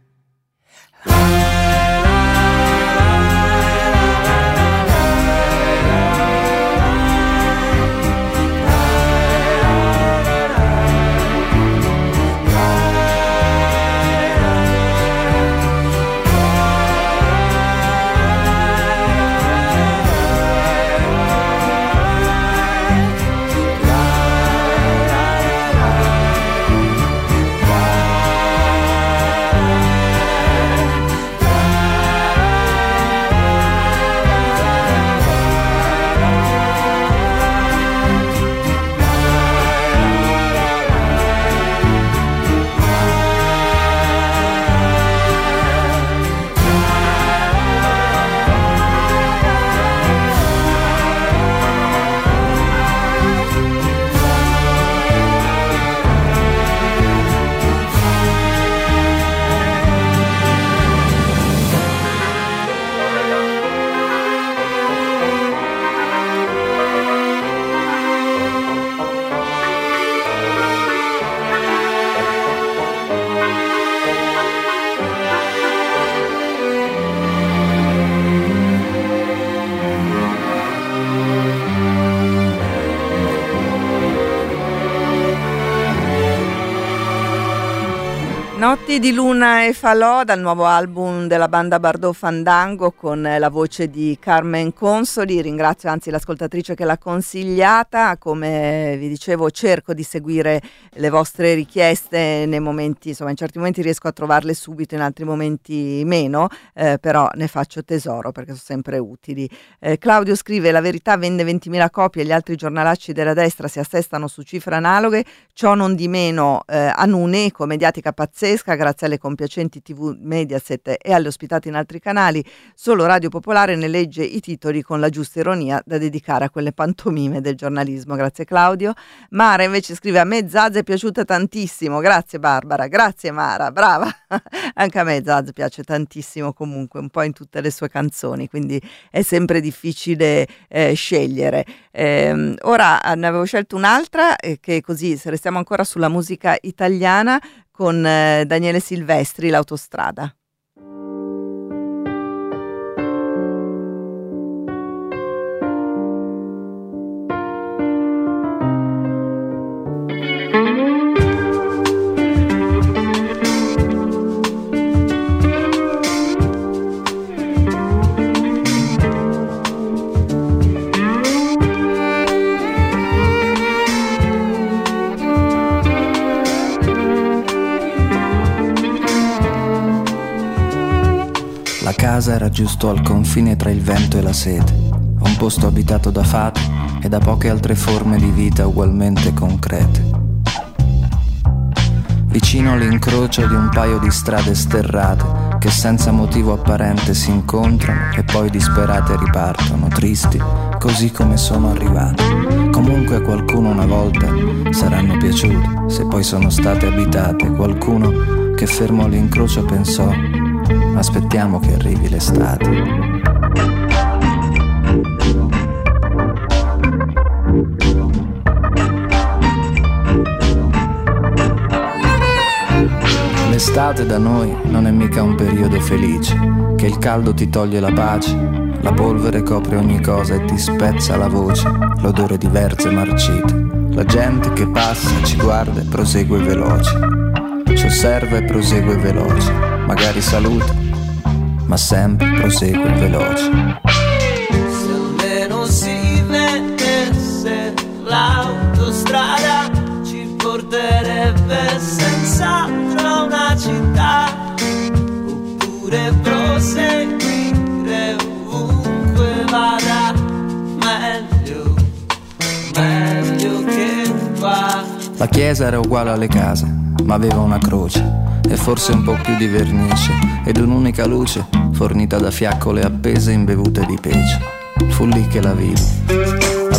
Notti di luna e falò, dal nuovo album della banda Bardot Fandango, con la voce di Carmen Consoli. Ringrazio anzi l'ascoltatrice che l'ha consigliata. Come vi dicevo, cerco di seguire le vostre richieste nei momenti, insomma in certi momenti riesco a trovarle subito, in altri momenti meno, eh, però ne faccio tesoro perché sono sempre utili. Eh, Claudio scrive: la Verità vende ventimila copie e gli altri giornalacci della destra si assestano su cifre analoghe, ciò non di meno eh, hanno un'eco mediatica pazzesca grazie alle compiacenti tivù Mediaset e alle ospitate in altri canali. Solo Radio Popolare ne legge i titoli con la giusta ironia da dedicare a quelle pantomime del giornalismo. Grazie Claudio. Mara invece scrive: a me Zaz è piaciuta tantissimo. Grazie Barbara, grazie Mara, brava. Anche a me Zaz piace tantissimo, comunque un po' in tutte le sue canzoni, quindi è sempre difficile eh, scegliere. Eh, ora ne avevo scelto un'altra eh, che così, se restiamo ancora sulla musica italiana, con eh, Daniele Silvestri, L'autostrada. La casa era giusto al confine tra il vento e la sete, un posto abitato da fate e da poche altre forme di vita ugualmente concrete. Vicino all'incrocio di un paio di strade sterrate che senza motivo apparente si incontrano e poi disperate ripartono, tristi, così come sono arrivate. Comunque a qualcuno una volta saranno piaciute, se poi sono state abitate. Qualcuno che fermo all'incrocio pensò: aspettiamo che arrivi l'estate. L'estate da noi non è mica un periodo felice, che il caldo ti toglie la pace, la polvere copre ogni cosa e ti spezza la voce, l'odore di verze marcite. La gente che passa ci guarda e prosegue veloce, ci osserva e prosegue veloce, magari saluta, ma sempre prosegue veloce. Se almeno si vedesse l'autostrada, ci porterebbe senz'altro a una città, oppure proseguire ovunque vada, meglio, meglio che qua. La chiesa era uguale alle case, ma aveva una croce e forse un po' più di vernice ed un'unica luce fornita da fiaccole appese imbevute di pece. Fu lì che la vidi,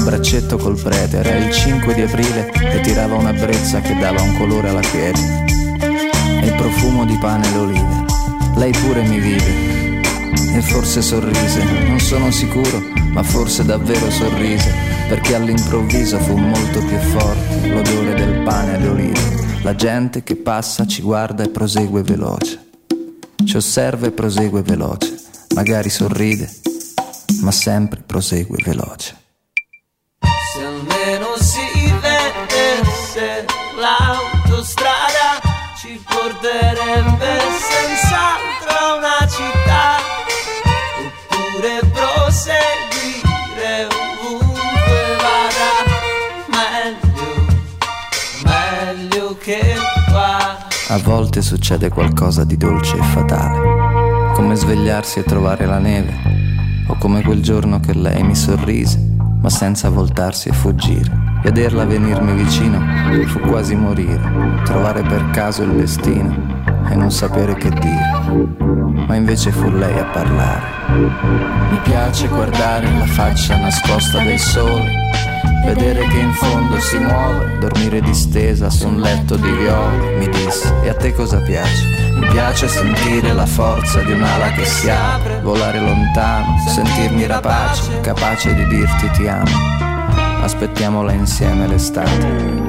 braccetto col prete, era il cinque di aprile e tirava una brezza che dava un colore alla quiete. E il profumo di pane e le olive, lei pure mi vide e forse sorrise, non sono sicuro, ma forse davvero sorrise, perché all'improvviso fu molto più forte l'odore del pane e le olive. La gente che passa ci guarda e prosegue veloce, ci osserva e prosegue veloce, magari sorride, ma sempre prosegue veloce. Se almeno si vedesse l'autostrada ci porterebbe senz'altro a una città, oppure proseguire ovunque vada, meglio, meglio che qua. A volte succede qualcosa di dolce e fatale, come svegliarsi e trovare la neve, o come quel giorno che lei mi sorrise, ma senza voltarsi e fuggire. Vederla venirmi vicino fu quasi morire, trovare per caso il destino e non sapere che dire, ma invece fu lei a parlare. Mi piace guardare la faccia nascosta del sole, vedere che in fondo si muove, dormire distesa su un letto di viole. Mi disse, e a te cosa piace? Mi piace sentire la forza di un'ala che si apre, volare lontano, sentirmi rapace, capace di dirti ti amo. Aspettiamola insieme l'estate.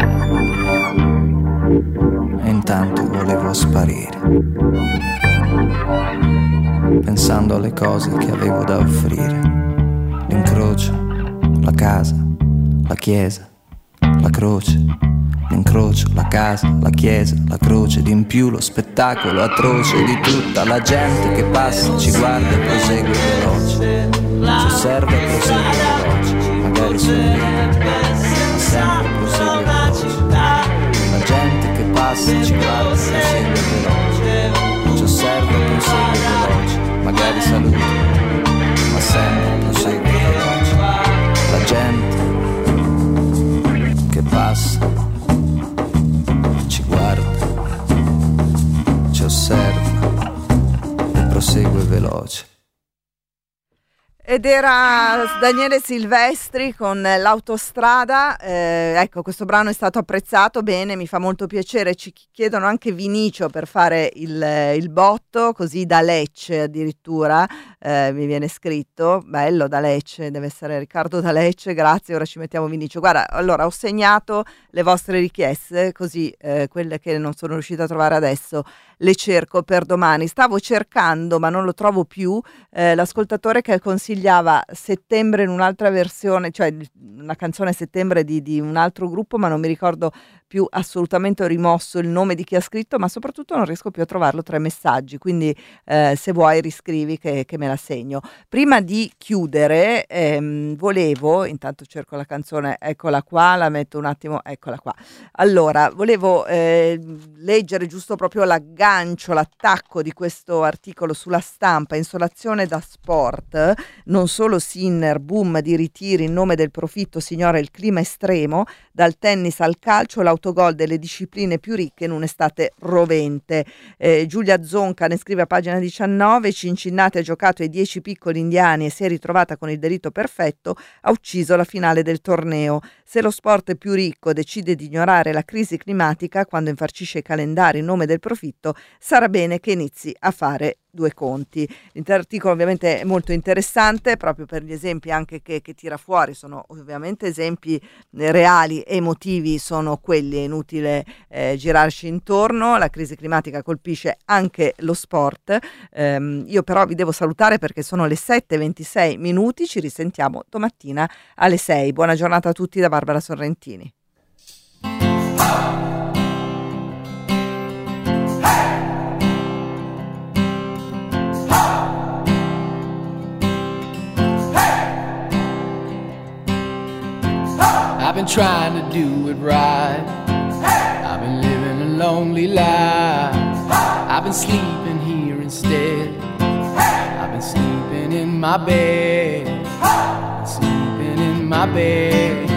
E intanto volevo sparire, pensando alle cose che avevo da offrire. L'incrocio, la casa, la chiesa, la croce. L'incrocio, la casa, la chiesa, la croce, di in più lo spettacolo atroce di tutta la gente che passa, ci guarda e prosegue veloce, ci osserva e prosegue veloce, magari sorride, ma sempre prosegue veloce. La gente che passa, ci guarda e prosegue veloce, ci osserva e prosegue veloce, magari saluta, ma sempre prosegue veloce. La gente che passa, ci guarda, ci osserva e prosegue veloce. Ed era Daniele Silvestri con l'autostrada. Eh, ecco, questo brano è stato apprezzato bene, mi fa molto piacere. Ci chiedono anche Vinicio per fare il, il botto, così da Lecce addirittura, eh, mi viene scritto. Bello, da Lecce, deve essere Riccardo da Lecce, grazie, ora ci mettiamo Vinicio. Guarda, allora ho segnato le vostre richieste, così eh, quelle che non sono riuscita a trovare adesso le cerco per domani. Stavo cercando, ma non lo trovo più, eh, l'ascoltatore che consigliava Settembre in un'altra versione, cioè una canzone Settembre di, di un altro gruppo, ma non mi ricordo più assolutamente, ho rimosso il nome di chi ha scritto, ma soprattutto non riesco più a trovarlo tra i messaggi, quindi eh, se vuoi riscrivi che, che me la segno. Prima di chiudere ehm, volevo, intanto cerco la canzone, eccola qua, la metto un attimo, eccola qua. Allora, volevo eh, leggere giusto proprio l'aggancio, l'attacco di questo articolo sulla Stampa. Insolazione da sport, non solo Sinner, boom di ritiri in nome del profitto signora il clima estremo, dal tennis al calcio, l'autogol delle discipline più ricche in un'estate rovente. Eh, Giulia Zonca ne scrive a pagina diciannove, Cincinnati ha giocato ai dieci piccoli indiani e si è ritrovata con il delitto perfetto, ha ucciso la finale del torneo. Se lo sport più ricco decide di ignorare la crisi climatica quando infarcisce i calendari in nome del profitto, sarà bene che inizi a fare due conti. L'intero articolo ovviamente è molto interessante proprio per gli esempi anche che, che tira fuori, sono ovviamente esempi reali e emotivi, sono quelli, è inutile eh, girarci intorno, la crisi climatica colpisce anche lo sport. Ehm, io però vi devo salutare perché sono le sette e ventisei minuti, ci risentiamo domattina alle sei. Buona giornata a tutti da Barbara Sorrentini. I've been trying to do it right. I've been living a lonely life. I've been sleeping here instead. I've been sleeping in my bed. Sleeping in my bed.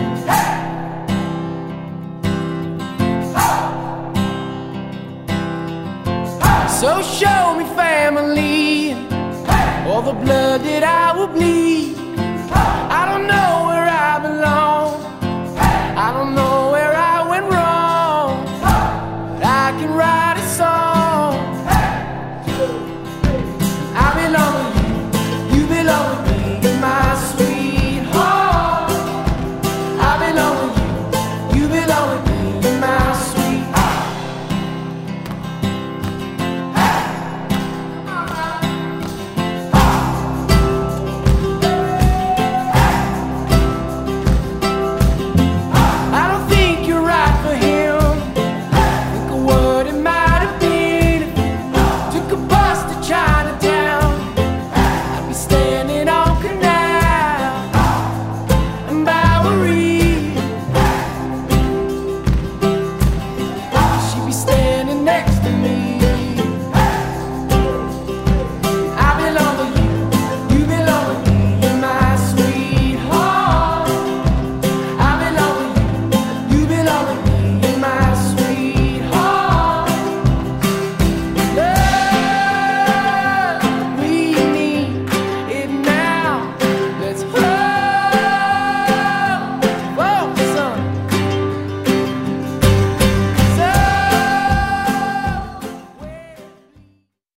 So show me family, all the blood that I will bleed. I don't know where I belong. I don't know